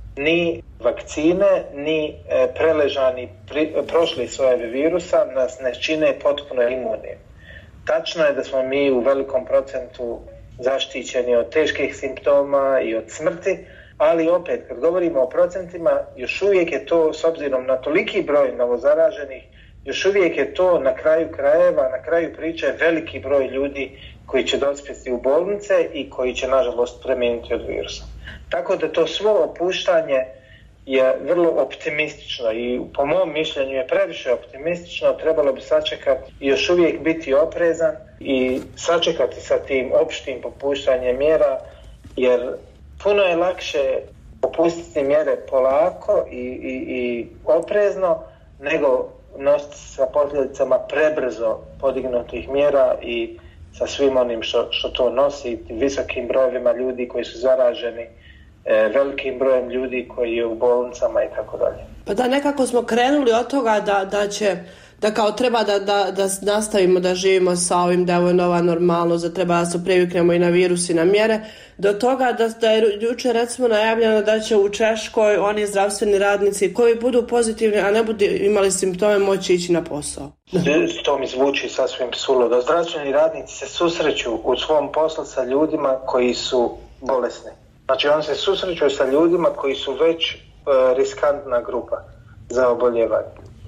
ni vakcine, ni preležani pri, prošli sojevi virusa nas ne čine potpuno imunim. Tačno je da smo mi u velikom procentu zaštićeni od teških simptoma i od smrti, ali opet, kad govorimo o procentima, još uvijek je to, s obzirom na toliki broj novozaraženih, još uvijek je to na kraju krajeva, na kraju priče veliki broj ljudi koji će dospjeti u bolnice i koji će, nažalost, preminuti od virusa. Tako da to svo opuštanje je vrlo optimistično i po mom mišljenju je previše optimistično, trebalo bi sačekati i još uvijek biti oprezan i sačekati sa tim opštim popuštanjem mjera, jer puno je lakše popustiti mjere polako i, i, i oprezno nego nositi sa posljedicama prebrzo podignutih mjera i sa svim onim što, što to nosi, visokim brojevima ljudi koji su zaraženi, velikim brojem ljudi koji je u bolnicama i tako dalje. Pa da, nekako smo krenuli od toga da, da će, da kao treba da, da, da nastavimo da živimo sa ovim, da je nova normalnost, da treba da se priviknemo i na virus i na mjere, do toga da, da je jučer recimo najavljeno da će u Češkoj oni zdravstveni radnici koji budu pozitivni, a ne budu imali simptome, moći ići na posao. To mi zvuči sasvim suludo. Zdravstveni radnici se susreću u svom poslu sa ljudima koji su bolesni. Znači, oni se susreću sa ljudima koji su već e, riskantna grupa za oboljevanje.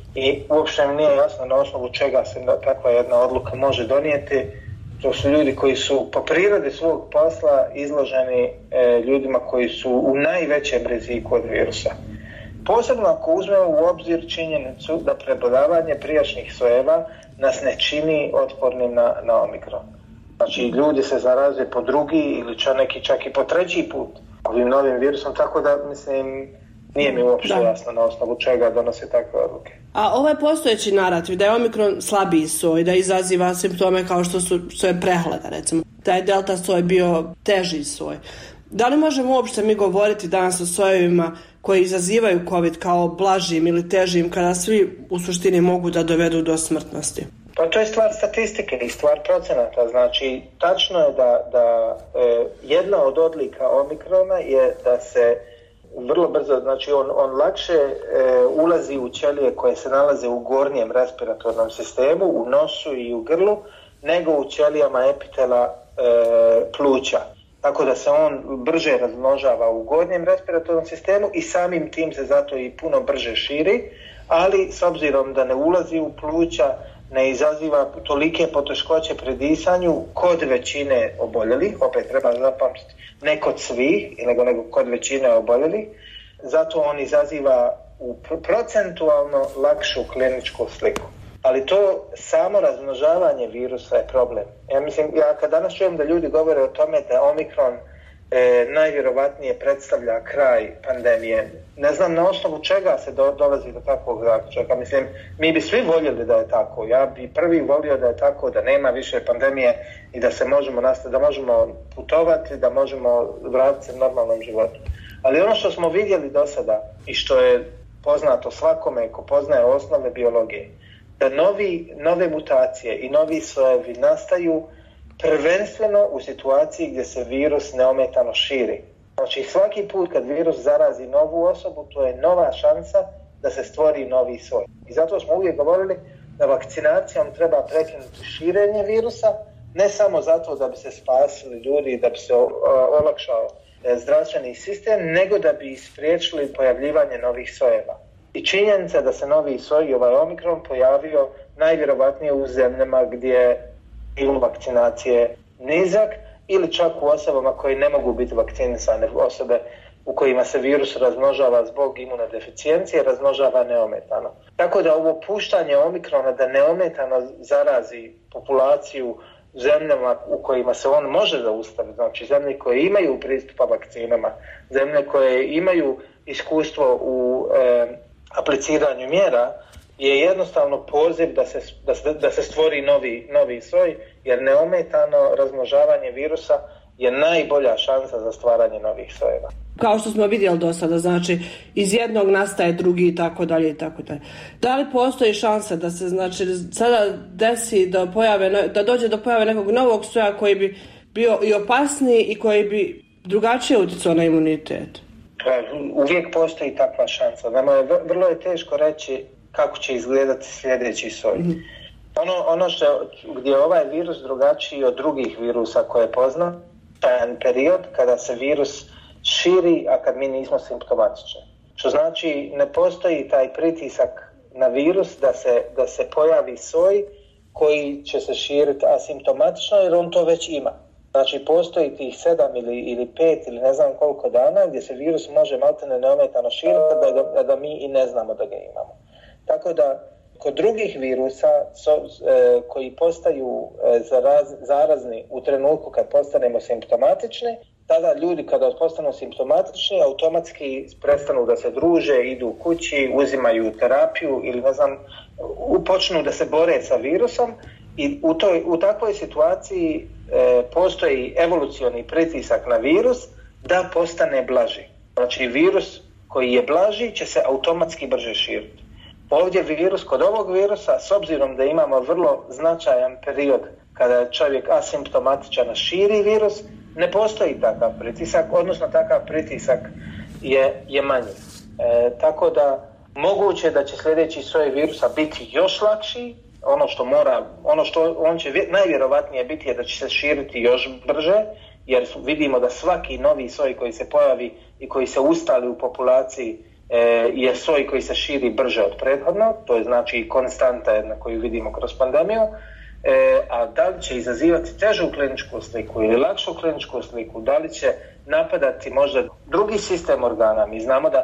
I uopšte mi nije jasno na osnovu čega se takva jedna odluka može donijeti. To su ljudi koji su po prirodi svog posla izloženi e, ljudima koji su u najvećem riziku od virusa. Posebno ako uzmemo u obzir činjenicu da preboljavanje prijašnjih sojeva nas ne čini otpornim na, na Omikron. Znači, ljudi se zaraze po drugi ili čak neki čak i po treći put ovim novim virusom, tako da, mislim, nije mi uopšte da. jasno na osnovu čega donose takve odluke. A ovaj postojeći narativ da je omikron slabiji soj, da izaziva simptome kao što su što je prehlada, recimo, da je delta soj bio teži soj. Da li možemo uopšte mi govoriti danas o sojevima koji izazivaju COVID kao blažim ili težim, kada svi u suštini mogu da dovedu do smrtnosti? Pa to je stvar statistike i stvar procenata. Znači, tačno je da, da e, jedna od odlika omikrona je da se vrlo brzo, znači on, on lakše e, ulazi u ćelije koje se nalaze u gornjem respiratornom sistemu, u nosu i u grlu, nego u ćelijama epitela e, pluća. Tako da se on brže razmnožava u gornjem respiratornom sistemu i samim tim se zato i puno brže širi, ali s obzirom da ne ulazi u pluća, ne izaziva tolike poteškoće pri disanju kod većine oboljelih, opet treba zapamtiti, ne kod svih, nego, nego kod većine oboljelih, zato on izaziva u procentualno lakšu kliničku sliku. Ali to samo razmnožavanje virusa je problem. Ja mislim, ja kad danas čujem da ljudi govore o tome da omikron e, najvjerovatnije predstavlja kraj pandemije, ne znam na osnovu čega se do, dolazi do takvog zaključka. Mislim, mi bi svi voljeli da je tako. Ja bi prvi volio da je tako, da nema više pandemije i da se možemo nastaviti, da možemo putovati, da možemo vratiti se normalnom životu. Ali ono što smo vidjeli do sada i što je poznato svakome ko poznaje osnove biologije, da novi, nove mutacije i novi sojevi nastaju prvenstveno u situaciji gdje se virus neometano širi. Znači svaki put kad virus zarazi novu osobu, to je nova šansa da se stvori novi soj. I zato smo uvijek govorili da vakcinacijom treba prekinuti širenje virusa, ne samo zato da bi se spasili ljudi i da bi se olakšao zdravstveni sistem, nego da bi spriječili pojavljivanje novih sojeva. I činjenica da se novi soj, ovaj omikron, pojavio najvjerovatnije u zemljama gdje je nivo vakcinacije nizak ili čak u osobama koje ne mogu biti vakcinisane, osobe u kojima se virus razmnožava zbog imunodeficijencije, razmnožava neometano. Tako da ovo puštanje omikrona da neometano zarazi populaciju zemljama u kojima se on može zaustaviti, znači zemlje koje imaju pristupa vakcinama, zemlje koje imaju iskustvo u e, apliciranju mjera, je jednostavno poziv da se, da se, da se stvori novi, novi soj, jer neometano razmnožavanje virusa je najbolja šansa za stvaranje novih sojeva. Kao što smo vidjeli do sada, znači iz jednog nastaje drugi i tako dalje i tako dalje. Da li postoji šansa da se znači sada desi da pojave, da dođe do pojave nekog novog soja koji bi bio i opasniji i koji bi drugačije utjecao na imunitet? Uvijek postoji takva šansa. Nama je vrlo je teško reći kako će izgledati sljedeći soj. Mm-hmm. Ono, ono što, gdje je ovaj virus drugačiji od drugih virusa koje pozna, taj period kada se virus širi, a kad mi nismo simptomatični. Što znači ne postoji taj pritisak na virus da se, da se pojavi soj koji će se širiti asimptomatično, jer on to već ima. Znači postoji tih sedam ili, ili pet ili ne znam koliko dana gdje se virus može maltene neometano širiti da, da, da mi i ne znamo da ga imamo. Tako da kod drugih virusa so, e, koji postaju e, zaraz, zarazni u trenutku kad postanemo simptomatični, tada ljudi kada postanu simptomatični automatski prestanu da se druže, idu u kući, uzimaju terapiju ili ne znam, počnu da se bore sa virusom i u, toj, u takvoj situaciji e, postoji evolucioni pritisak na virus da postane blaži. Znači virus koji je blaži će se automatski brže širiti. Ovdje virus, kod ovog virusa, s obzirom da imamo vrlo značajan period kada je čovjek asimptomatičan širi virus, ne postoji takav pritisak, odnosno takav pritisak je, je manji. E, tako da moguće da će sljedeći soj virusa biti još lakši, ono što mora, ono što on će najvjerovatnije biti je da će se širiti još brže, jer vidimo da svaki novi soj koji se pojavi i koji se ustali u populaciji je soj koji se širi brže od prethodnog, to je znači konstanta jedna koju vidimo kroz pandemiju, e, a da li će izazivati težu kliničku sliku ili lakšu kliničku sliku, da li će napadati možda drugi sistem organa. Mi znamo da,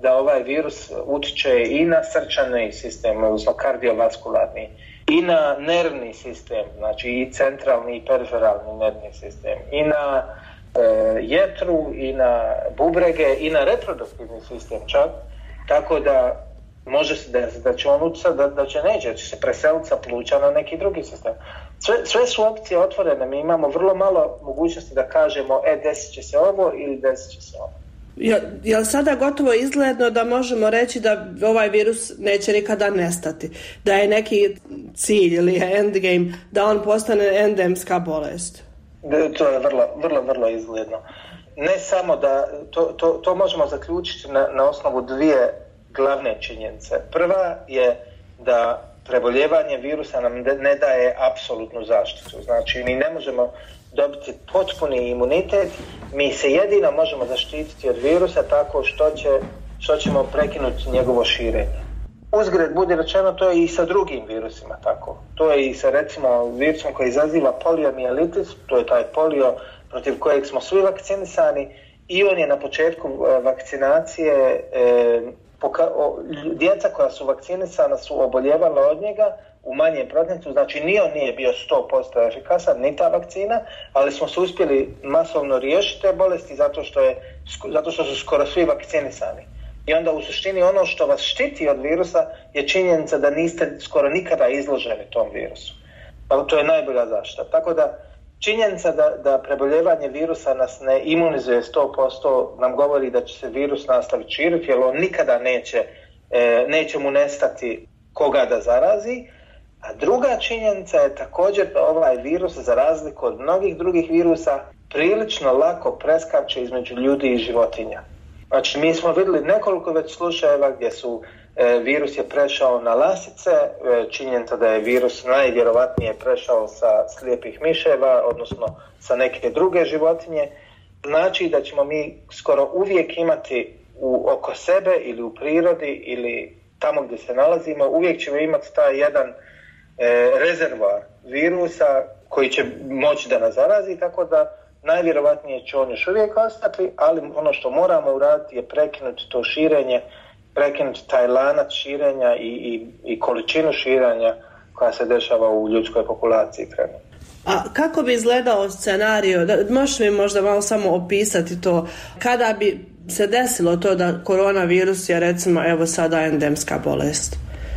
da ovaj virus utiče i na srčani sistem, odnosno kardiovaskularni, i na nervni sistem, znači i centralni i periferalni nervni sistem, i na e, jetru, i na bubrege, i na reproduktivni sistem čak, tako da može se desiti da će on utjecati, da, da će neće, da će se preseliti sa pluća na neki drugi sistem. Sve, sve su opcije otvorene, mi imamo vrlo malo mogućnosti da kažemo e, desit će se ovo ili desit će se ovo. Je, je li sada gotovo izgledno da možemo reći da ovaj virus neće nikada nestati? Da je neki cilj ili endgame da on postane endemska bolest? To je vrlo, vrlo, vrlo izgledno. Ne samo da, to, to, to možemo zaključiti na, na osnovu dvije glavne činjenice. Prva je da preboljevanje virusa nam ne daje apsolutnu zaštitu. Znači, mi ne možemo dobiti potpuni imunitet, mi se jedino možemo zaštititi od virusa tako što, će, što ćemo prekinuti njegovo širenje. Uzgred budi rečeno, to je i sa drugim virusima tako. To je i sa recimo virusom koji izaziva poliomijelitis, to je taj polio protiv kojeg smo svi vakcinisani i on je na početku vakcinacije, e, poka- o, djeca koja su vakcinisana su oboljevala od njega u manjem procentu, znači ni on nije bio sto posto efikasan, ni ta vakcina, ali smo se uspjeli masovno riješiti te bolesti zato što, je, zato što su skoro svi vakcinisani. I onda u suštini ono što vas štiti od virusa je činjenica da niste skoro nikada izloženi tom virusu. Pa to je najbolja zaštita. Tako da činjenica da, da preboljevanje virusa nas ne imunizuje sto posto nam govori da će se virus nastaviti širiti, jer on nikada neće, e, neće mu nestati koga da zarazi. A druga činjenica je također da ovaj virus, za razliku od mnogih drugih virusa, prilično lako preskače između ljudi i životinja. Znači, mi smo vidjeli nekoliko već slučajeva gdje su e, virus je prešao na lasice, e, činjenica da je virus najvjerovatnije prešao sa slijepih miševa, odnosno sa neke druge životinje. Znači da ćemo mi skoro uvijek imati u, oko sebe ili u prirodi ili tamo gdje se nalazimo, uvijek ćemo imati taj jedan e, rezervoar virusa koji će moći da nas zarazi, tako da najvjerovatnije će on još uvijek ostati, ali ono što moramo uraditi je prekinuti to širenje, prekinuti taj lanac širenja i, i, i količinu širenja koja se dešava u ljudskoj populaciji trenutno. A kako bi izgledao scenario, da, možeš mi možda malo samo opisati to, kada bi se desilo to da koronavirus je recimo evo sada endemska bolest?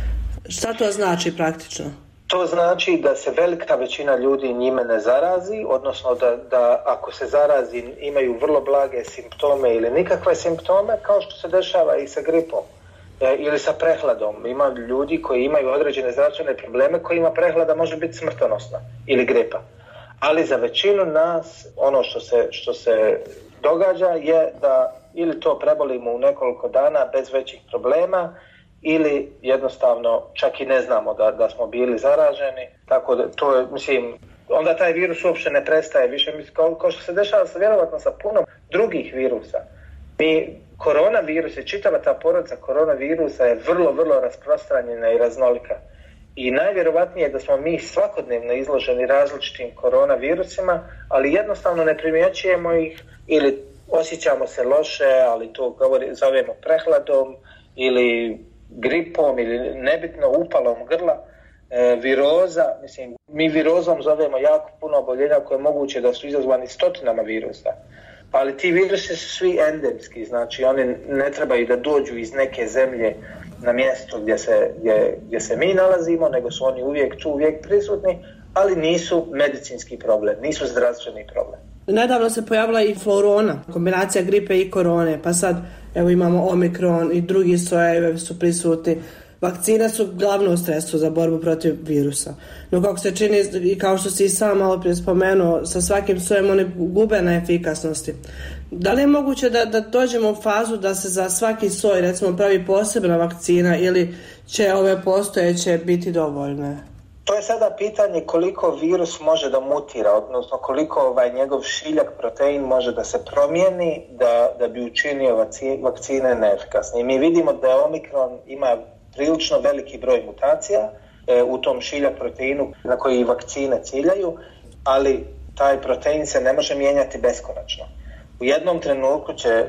Šta to znači praktično? To znači da se velika većina ljudi njime ne zarazi, odnosno da, da ako se zarazi imaju vrlo blage simptome ili nikakve simptome, kao što se dešava i sa gripom e, ili sa prehladom. Ima ljudi koji imaju određene zdravstvene probleme kojima prehlada može biti smrtonosna ili gripa. Ali za većinu nas ono što se, što se događa je da ili to prebolimo u nekoliko dana bez većih problema, ili jednostavno čak i ne znamo da, da smo bili zaraženi, tako da to je, mislim, onda taj virus uopće ne prestaje više, kao, kao što se dešava sa, vjerovatno sa puno drugih virusa. Mi, koronavirus i čitava ta porodica koronavirusa je vrlo, vrlo rasprostranjena i raznolika. I najvjerovatnije je da smo mi svakodnevno izloženi različitim koronavirusima, ali jednostavno ne primjećujemo ih ili osjećamo se loše, ali to govori, zovemo prehladom ili gripom ili nebitno upalom grla, e, viroza, mislim, mi virozom zovemo jako puno oboljenja koje je moguće da su izazvani stotinama virusa, ali ti virusi su svi endemski, znači oni ne trebaju da dođu iz neke zemlje na mjesto gdje se, gdje, gdje se mi nalazimo, nego su oni uvijek tu, uvijek prisutni, ali nisu medicinski problem, nisu zdravstveni problem. Nedavno se pojavila i florona, kombinacija gripe i korone, pa sad evo imamo omikron i drugi sojevi su prisutni. Vakcine su glavno sredstvo za borbu protiv virusa. No kako se čini, i kao što si i sam malo prije spomenuo, sa svakim sojem one gube na efikasnosti. Da li je moguće da, da dođemo u fazu da se za svaki soj recimo pravi posebna vakcina ili će ove postojeće biti dovoljne? To je sada pitanje koliko virus može da mutira, odnosno koliko ovaj njegov šiljak protein može da se promijeni da, da bi učinio vakcine neefikasne. Mi vidimo da omikron ima prilično veliki broj mutacija e, u tom šiljak proteinu na koji vakcine ciljaju, ali taj protein se ne može mijenjati beskonačno. U jednom trenutku će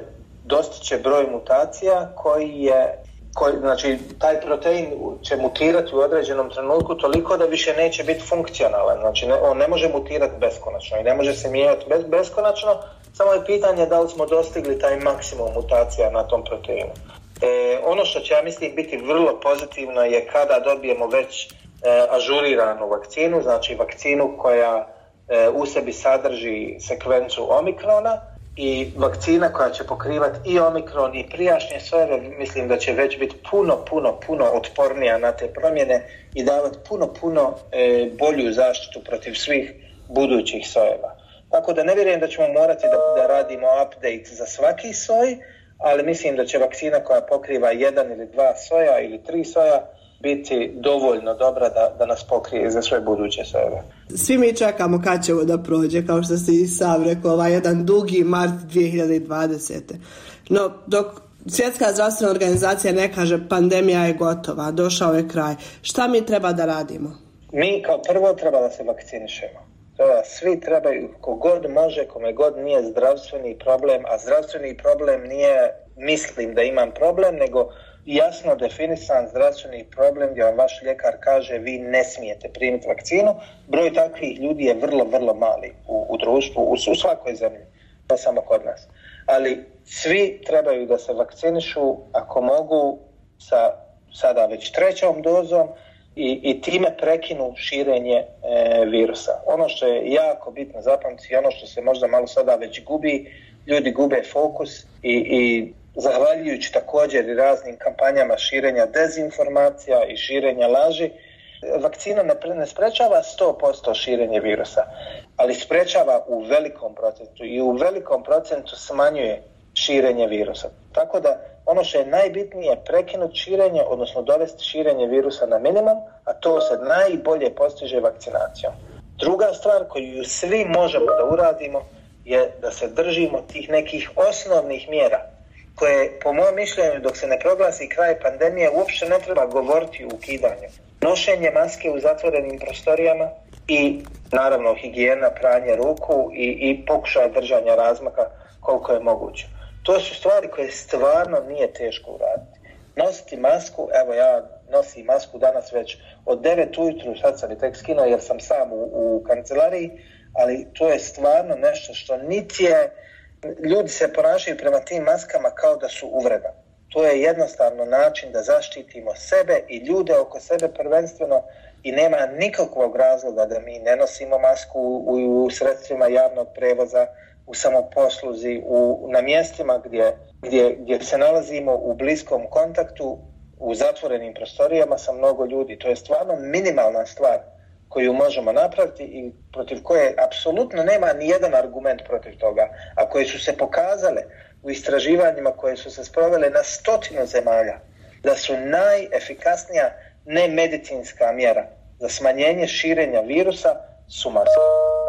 dostiće broj mutacija koji je, koji, znači taj protein će mutirati u određenom trenutku toliko da više neće biti funkcionalan, znači ne, on ne može mutirati beskonačno i ne može se mijenjati bez, beskonačno, samo je pitanje da li smo dostigli taj maksimum mutacija na tom proteinu. E, ono što će, ja mislim, biti vrlo pozitivno je kada dobijemo već e, ažuriranu vakcinu, znači vakcinu koja e, u sebi sadrži sekvencu omikrona i vakcina koja će pokrivati i omikron i prijašnje sojeve, mislim da će već biti puno, puno, puno otpornija na te promjene i davati puno, puno e, bolju zaštitu protiv svih budućih sojeva. Tako da ne vjerujem da ćemo morati da, da radimo update za svaki soj, ali mislim da će vakcina koja pokriva jedan ili dva soja ili tri soja biti dovoljno dobra da, da nas pokrije za sve buduće sojeve. Svi mi čekamo kad ćemo da prođe, kao što si i sam rekao, ovaj jedan dugi mart dvije hiljade dvadesete. No, dok Svjetska zdravstvena organizacija ne kaže pandemija je gotova, došao je kraj, šta mi treba da radimo? Mi kao prvo treba da se vakcinišemo. Svi trebaju, kogod može, kome god nije zdravstveni problem, a zdravstveni problem nije mislim da imam problem, nego jasno definisan zdravstveni problem gdje vam vaš ljekar kaže vi ne smijete primiti vakcinu. Broj takvih ljudi je vrlo, vrlo mali u, u društvu, u, u svakoj zemlji, ne samo kod nas. Ali svi trebaju da se vakcinišu ako mogu sa sada već trećom dozom i, i time prekinu širenje e, virusa. Ono što je jako bitno zapamtiti i ono što se možda malo sada već gubi, ljudi gube fokus i, i zahvaljujući također i raznim kampanjama širenja dezinformacija i širenja laži, vakcina ne, ne sprečava sto posto širenje virusa, ali sprečava u velikom procentu i u velikom procentu smanjuje širenje virusa. Tako da ono što je najbitnije je prekinuti širenje, odnosno dovesti širenje virusa na minimum, a to se najbolje postiže vakcinacijom. Druga stvar koju svi možemo da uradimo je da se držimo tih nekih osnovnih mjera koje, po mojem mišljenju, dok se ne proglasi kraj pandemije, uopšte ne treba govoriti o ukidanju. Nošenje maske u zatvorenim prostorijama i, naravno, higijena, pranje ruku i, i pokušaj držanja razmaka koliko je moguće. To su stvari koje stvarno nije teško uraditi. Nositi masku, evo ja nosim masku danas već od devet ujutru, sad sam i tek skinuo jer sam sam u, u kancelariji, ali to je stvarno nešto što niti je, ljudi se ponašaju prema tim maskama kao da su uvreda. To je jednostavno način da zaštitimo sebe i ljude oko sebe prvenstveno i nema nikakvog razloga da mi ne nosimo masku u, u sredstvima javnog prevoza, u samoposluzi, u, na mjestima gdje, gdje, gdje se nalazimo u bliskom kontaktu, u zatvorenim prostorijama sa mnogo ljudi. To je stvarno minimalna stvar koju možemo napraviti i protiv koje apsolutno nema ni jedan argument protiv toga, a koje su se pokazale u istraživanjima koje su se sprovele na stotinu zemalja, da su najefikasnija nemedicinska mjera za smanjenje širenja virusa su maske.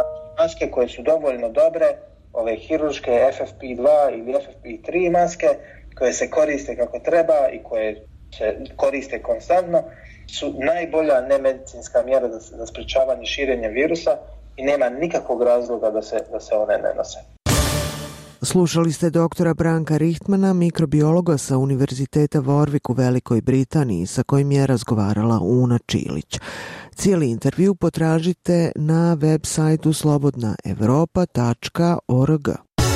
Maske koje su dovoljno dobre, ove hirurške F F P dva ili F F P tri maske koje se koriste kako treba i koje se koriste konstantno, su najbolja nemedicinska mjera za, za sprečavanje širenja virusa i nema nikakvog razloga da se, da se one ne nose. Slušali ste doktora Branka Richtmana, mikrobiologa sa Univerziteta Warwick u Velikoj Britaniji, sa kojim je razgovarala Una Čilić. Cijeli intervju potražite na web sajtu slobodna evropa tačka org.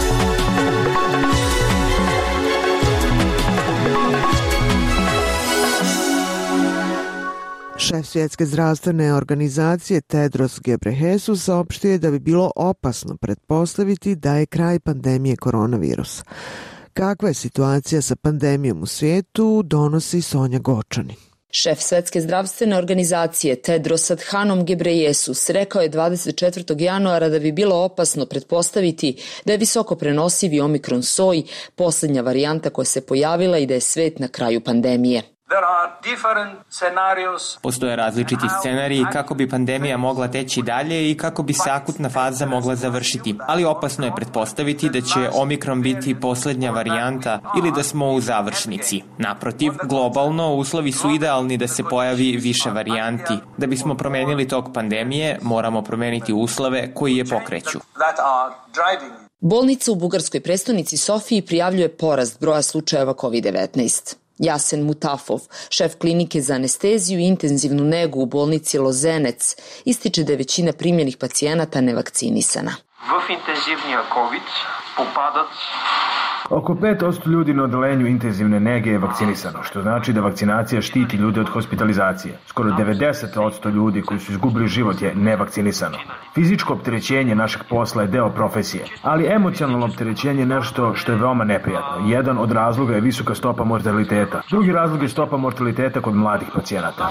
Šef Svjetske zdravstvene organizacije Tedros Ghebreyesus saopštio je da bi bilo opasno pretpostaviti da je kraj pandemije koronavirusa. Kakva je situacija sa pandemijom u svijetu, donosi Sonja Gočani. Šef Svjetske zdravstvene organizacije Tedros Adhanom Ghebreyesus rekao je dvadeset četvrtog januara da bi bilo opasno pretpostaviti da je visoko prenosivi omikron soj posljednja varijanta koja se pojavila i da je svijet na kraju pandemije. Postoje različiti scenariji kako bi pandemija mogla teći dalje i kako bi se akutna faza mogla završiti, ali opasno je pretpostaviti da će Omikron biti poslednja varijanta ili da smo u završnici. Naprotiv, globalno uslovi su idealni da se pojavi više varijanti. Da bismo promenili tok pandemije, moramo promeniti uslove koji je pokreću. Bolnica u bugarskoj prestonici Sofiji prijavljuje porast broja slučajeva kovid devetnaest. Jasen Mutafov, šef klinike za anesteziju i intenzivnu negu u bolnici Lozenec, ističe da je većina primljenih pacijenata nevakcinisana. В интензивния ковид попадат Oko pet posto ljudi na odelenju intenzivne nege je vakcinisano, što znači da vakcinacija štiti ljude od hospitalizacije. Skoro devedeset posto ljudi koji su izgubili život je nevakcinisano. Fizičko opterećenje našeg posla je deo profesije, ali emocionalno opterećenje je nešto što je veoma neprijatno. Jedan od razloga je visoka stopa mortaliteta. Drugi razlog je stopa mortaliteta kod mladih pacijenata.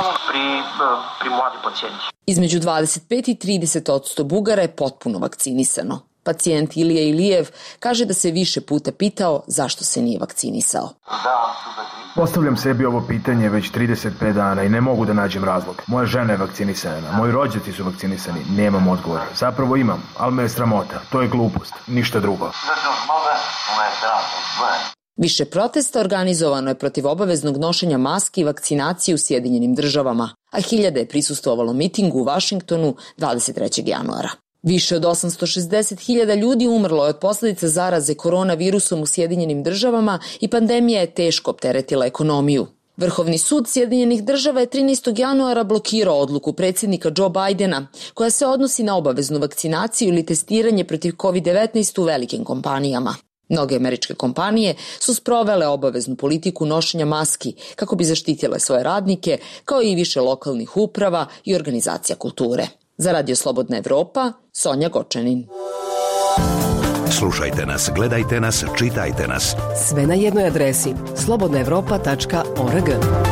Između dvadeset pet i trideset posto Bugara je potpuno vakcinisano. Pacijent Ilija Ilijev kaže da se više puta pitao zašto se nije vakcinisao. Postavljam sebi ovo pitanje već trideset pet dana i ne mogu da nađem razlog. Moja žena je vakcinisana, moji rođaci su vakcinisani, nemam odgovor. Zapravo imam, ali me je sramota. To je glupost, ništa drugo. Više protesta organizovano je protiv obaveznog nošenja maski i vakcinacije u Sjedinjenim državama, a hiljade je prisustvovalo mitingu u Vašingtonu dvadeset trećeg januara. Više od osamsto šezdeset hiljada ljudi umrlo je od posljedica zaraze koronavirusom u Sjedinjenim državama i pandemija je teško opteretila ekonomiju. Vrhovni sud Sjedinjenih država je trinaestog januara blokirao odluku predsjednika Joe Bidena koja se odnosi na obaveznu vakcinaciju ili testiranje protiv kovid devetnaest u velikim kompanijama. Mnoge američke kompanije su sprovele obaveznu politiku nošenja maski kako bi zaštitile svoje radnike, kao i više lokalnih uprava i organizacija kulture. Za Radio Slobodna Evropa, Sonja Gočanin. Slušajte nas, gledajte nas, čitajte nas. Sve na jednoj adresi slobodna evropa tačka org.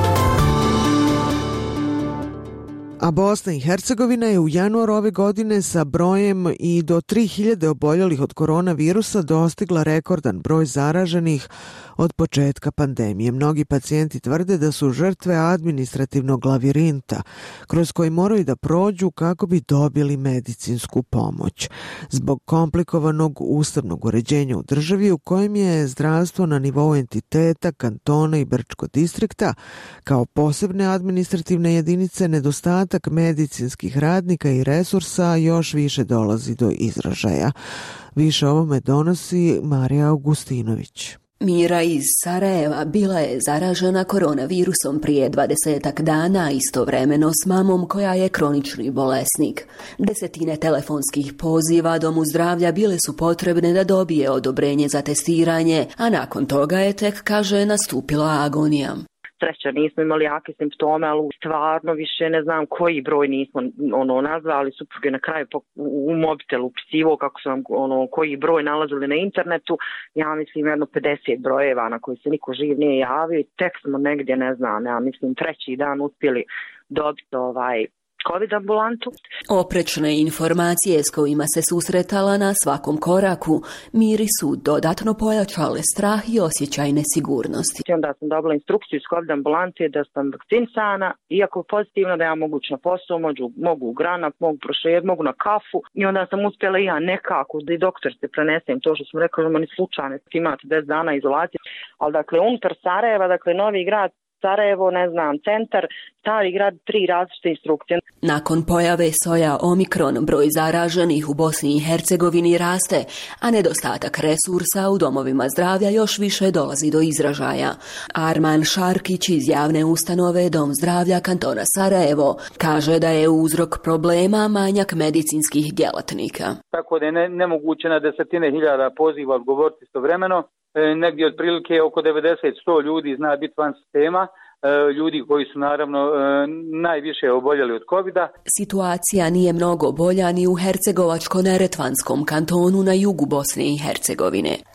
A Bosna i Hercegovina je u januaru ove godine sa brojem i do tri hiljade oboljelih od koronavirusa dostigla rekordan broj zaraženih od početka pandemije. Mnogi pacijenti tvrde da su žrtve administrativnog lavirinta kroz koji moraju da prođu kako bi dobili medicinsku pomoć. Zbog komplikovanog ustavnog uređenja u državi u kojem je zdravstvo na nivou entiteta, kantona i Brčkog distrikta kao posebne administrativne jedinice, nedostatak medicinskih radnika i resursa još više dolazi do izražaja. Više o ovome donosi Marija Augustinović. Mira iz Sarajeva bila je zaražena koronavirusom prije dvadesetak dana, istovremeno s mamom koja je kronični bolesnik. Desetine telefonskih poziva domu zdravlja bile su potrebne da dobije odobrenje za testiranje, a nakon toga je tek, kaže, nastupila agonija. Sreća, nismo imali jake simptome, ali stvarno više ne znam koji broj nismo ono nazvali, suprug je na kraju u mobitelu upisivo kako su nam ono koji broj nalazili na internetu, ja mislim jedno pedeset brojeva na koji se niko živ nije javio i tek smo negdje, ne znam, ja mislim treći dan uspjeli dobiti ovaj COVID ambulantu. Oprečne informacije s kojima se susretala na svakom koraku Miri su dodatno pojačale strah i osjećaj nesigurnosti. Onda sam dobila instrukciju iz COVID ambulante da sam vakcinisana, iako pozitivno da ja mogu ići na posao, mogu, mogu u granat, mogu prošet, mogu na kafu i onda sam uspjela i ja nekako da i doktor se prenesem to što sam rekao, da ni slučajno imate deset dana izolacije, ali dakle unutar Sarajeva, dakle Novi Grad, Sarajevo, ne znam, centar, Stari grad, tri različite instrukcije. Nakon pojave soja Omikron, broj zaraženih u Bosni i Hercegovini raste, a nedostatak resursa u domovima zdravlja još više dolazi do izražaja. Arman Šarkić iz javne ustanove Dom zdravlja kantona Sarajevo kaže da je uzrok problema manjak medicinskih djelatnika. Tako da je ne, nemoguće na desetine hiljada poziva odgovoriti istovremeno. E, negdje otprilike oko devedeset do sto ljudi zna biti van sistema, e, ljudi koji su naravno e, najviše oboljeli od kovida. Situacija nije mnogo bolja ni u Hercegovačko-neretvanskom kantonu na jugu Bosne i Hercegovine.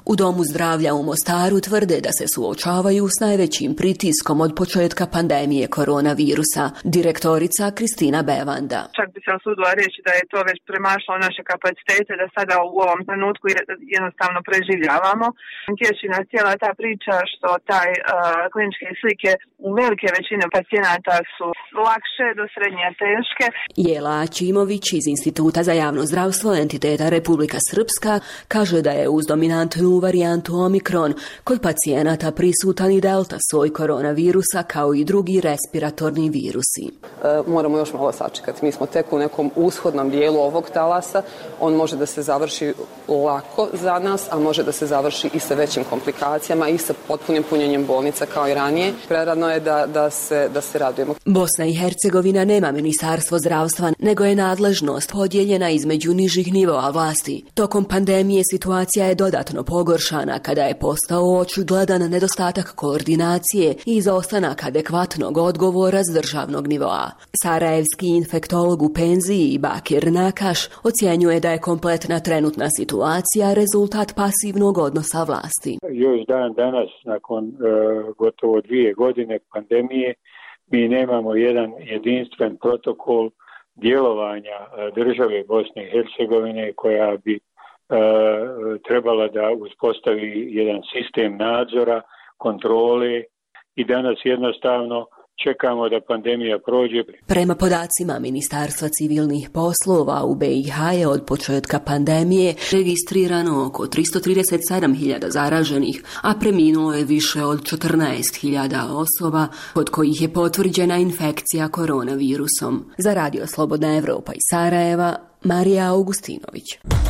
U Domu zdravlja u Mostaru tvrde da se suočavaju s najvećim pritiskom od početka pandemije koronavirusa. Direktorica Kristina Bevanda. Čak bi se osudila reći da je to već premašlo naše kapacitete, da sada u ovom trenutku jednostavno preživljavamo. Tješi nas cijela ta priča što taj uh, kliničke slike u velike većine pacijenata su lakše do srednje teške. Jela Ćimović iz Instituta za javno zdravstvo entiteta Republika Srpska kaže da je uz dominantnu varijantu Omikron kod pacijenata prisutan i delta soj koronavirusa kao i drugi respiratorni virusi. E, moramo još malo sačekati. Mi smo tek u nekom ushodnom dijelu ovog talasa. On može da se završi lako za nas, a može da se završi i sa većim komplikacijama i sa potpunim punjenjem bolnica kao i ranije. Prerano je da, da, se, da se radujemo. Bosna i Hercegovina nema ministarstvo zdravstva, nego je nadležnost podijeljena između nižih nivoa vlasti. Tokom pandemije situacija je dodatno pogoršana kada je postao očigledan nedostatak koordinacije i izostanak adekvatnog odgovora s državnog nivoa. Sarajevski infektolog u penziji Bakir Nakaš ocjenjuje da je kompletna trenutna situacija rezultat pasivnog odnosa vlasti. Još dan danas, nakon e, gotovo dvije godine pandemije, mi nemamo jedan jedinstven protokol djelovanja države Bosne i Hercegovine koja bi e, trebala da uspostavi jedan sistem nadzora, kontrole i danas jednostavno čekamo da pandemija prođe. Prema podacima Ministarstva civilnih poslova u B i H je od početka pandemije registrirano oko tristo trideset sedam hiljada zaraženih, a preminulo je više od četrnaest hiljada osoba kod kojih je potvrđena infekcija koronavirusom. Za Radio Slobodna Evropa iz Sarajeva, Marija Augustinović.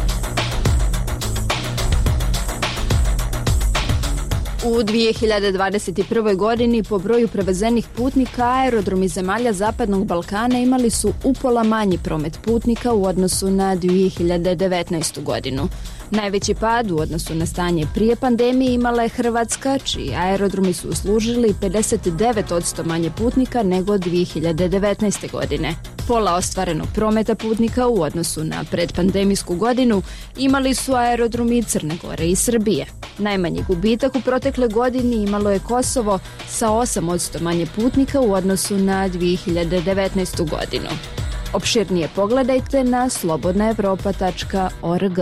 U dvije hiljade dvadeset prve. godini po broju prevezenih putnika aerodromi zemalja Zapadnog Balkana imali su upola manji promet putnika u odnosu na dvije hiljade devetnaestu. godinu. Najveći pad u odnosu na stanje prije pandemije imala je Hrvatska, čiji aerodromi su uslužili pedeset devet posto manje putnika nego dvije hiljade devetnaeste. godine. Pola ostvarenog prometa putnika u odnosu na predpandemijsku godinu imali su aerodromi Crne Gore i Srbije. Najmanji gubitak u protekle godini imalo je Kosovo sa osam posto manje putnika u odnosu na dvije hiljade devetnaestu. godinu. Opširnije pogledajte na slobodna evropa tačka org.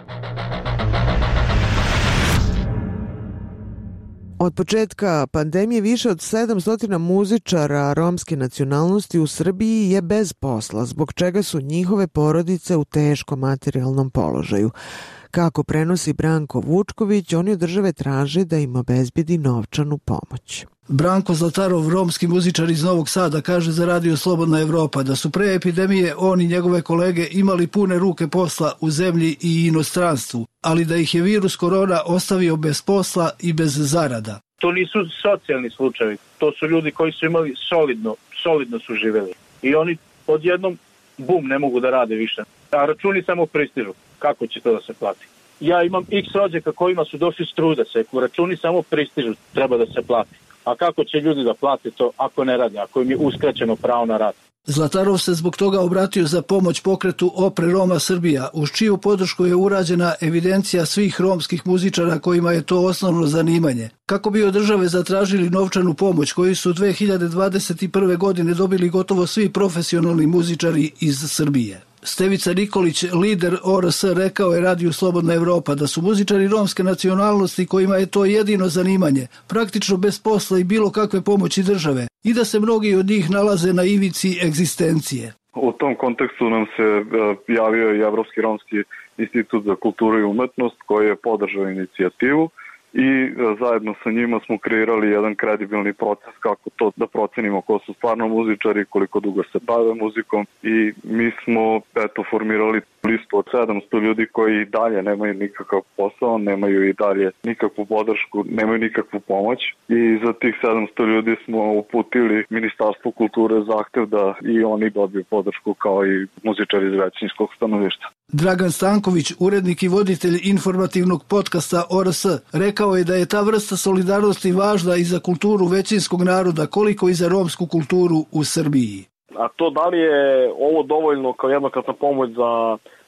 Od početka pandemije više od sedamsto muzičara romske nacionalnosti u Srbiji je bez posla, zbog čega su njihove porodice u teškom materijalnom položaju. Kako prenosi Branko Vučković, oni od države traže da im obezbedi novčanu pomoć. Branko Zlatarov, romski muzičar iz Novog Sada, kaže za Radio Slobodna Evropa da su pre epidemije on i njegove kolege imali pune ruke posla u zemlji i inostranstvu, ali da ih je virus korona ostavio bez posla i bez zarada. To nisu socijalni slučajevi, to su ljudi koji su imali solidno, solidno su živeli. I oni odjednom, bum, ne mogu da rade više. A računi samo pristižu. Kako će to da se plati? Ja imam x rođaka kojima su došli s truda seku, računi samo pristižu, treba da se plati. A kako će ljudi da plate to ako ne rade, ako im je uskraćeno pravo na rad? Zlatarov se zbog toga obratio za pomoć pokretu Opre Roma Srbija, uz čiju podršku je urađena evidencija svih romskih muzičara kojima je to osnovno zanimanje. Kako bi od države zatražili novčanu pomoć koju su dve hiljade dvadeset prve. godine dobili gotovo svi profesionalni muzičari iz Srbije. Stevica Nikolić, lider O R S, rekao je Radiju Slobodna Evropa da su muzičari romske nacionalnosti kojima je to jedino zanimanje, praktično bez posla i bilo kakve pomoći države, i da se mnogi od njih nalaze na ivici egzistencije. U tom kontekstu nam se javio i Evropski romski institut za kulturu i umetnost koji je podržao inicijativu i zajedno sa njima smo kreirali jedan kredibilni proces kako to da procenimo ko su stvarno muzičari, koliko dugo se bave muzikom i mi smo eto formirali listu od sedamsto ljudi koji i dalje nemaju nikakav posao, nemaju i dalje nikakvu podršku, nemaju nikakvu pomoć i za tih sedamsto ljudi smo uputili Ministarstvu kulture zahtev da i oni dobiju podršku kao i muzičari iz većinskog stanovišta. Dragan Stanković, urednik i voditelj informativnog podcasta O R S, rekao je da je ta vrsta solidarnosti važna i za kulturu većinskog naroda, koliko i za romsku kulturu u Srbiji. A to da li je ovo dovoljno kao jednokratna pomoć za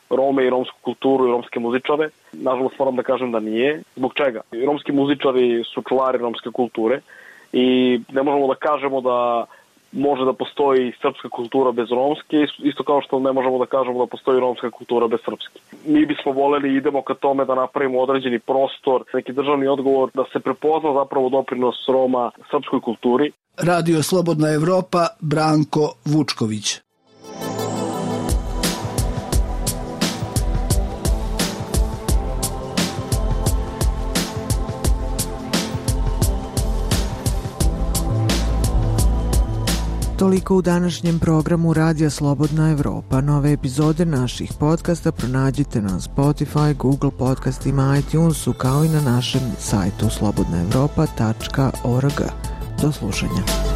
Rome i romsku kulturu i romske muzičare. Nažalost moram da kažem da nije. Zbog čega? Romski muzičari su čuvari romske kulture i ne možemo da kažemo da može da postoji srpska kultura bez romske, isto kao što ne možemo da kažemo da postoji romska kultura bez srpske. Mi bismo voleli i idemo ka tome da napravimo određeni prostor, neki državni odgovor, da se prepozna zapravo doprinos Roma srpskoj kulturi. Radio Slobodna Evropa, Branko Vučković. Toliko u današnjem programu Radija Slobodna Evropa. Nove epizode naših podcasta pronađite na Spotify, Google podcastima, iTunesu, kao i na našem sajtu slobodna evropa tačka org. Do slušanja.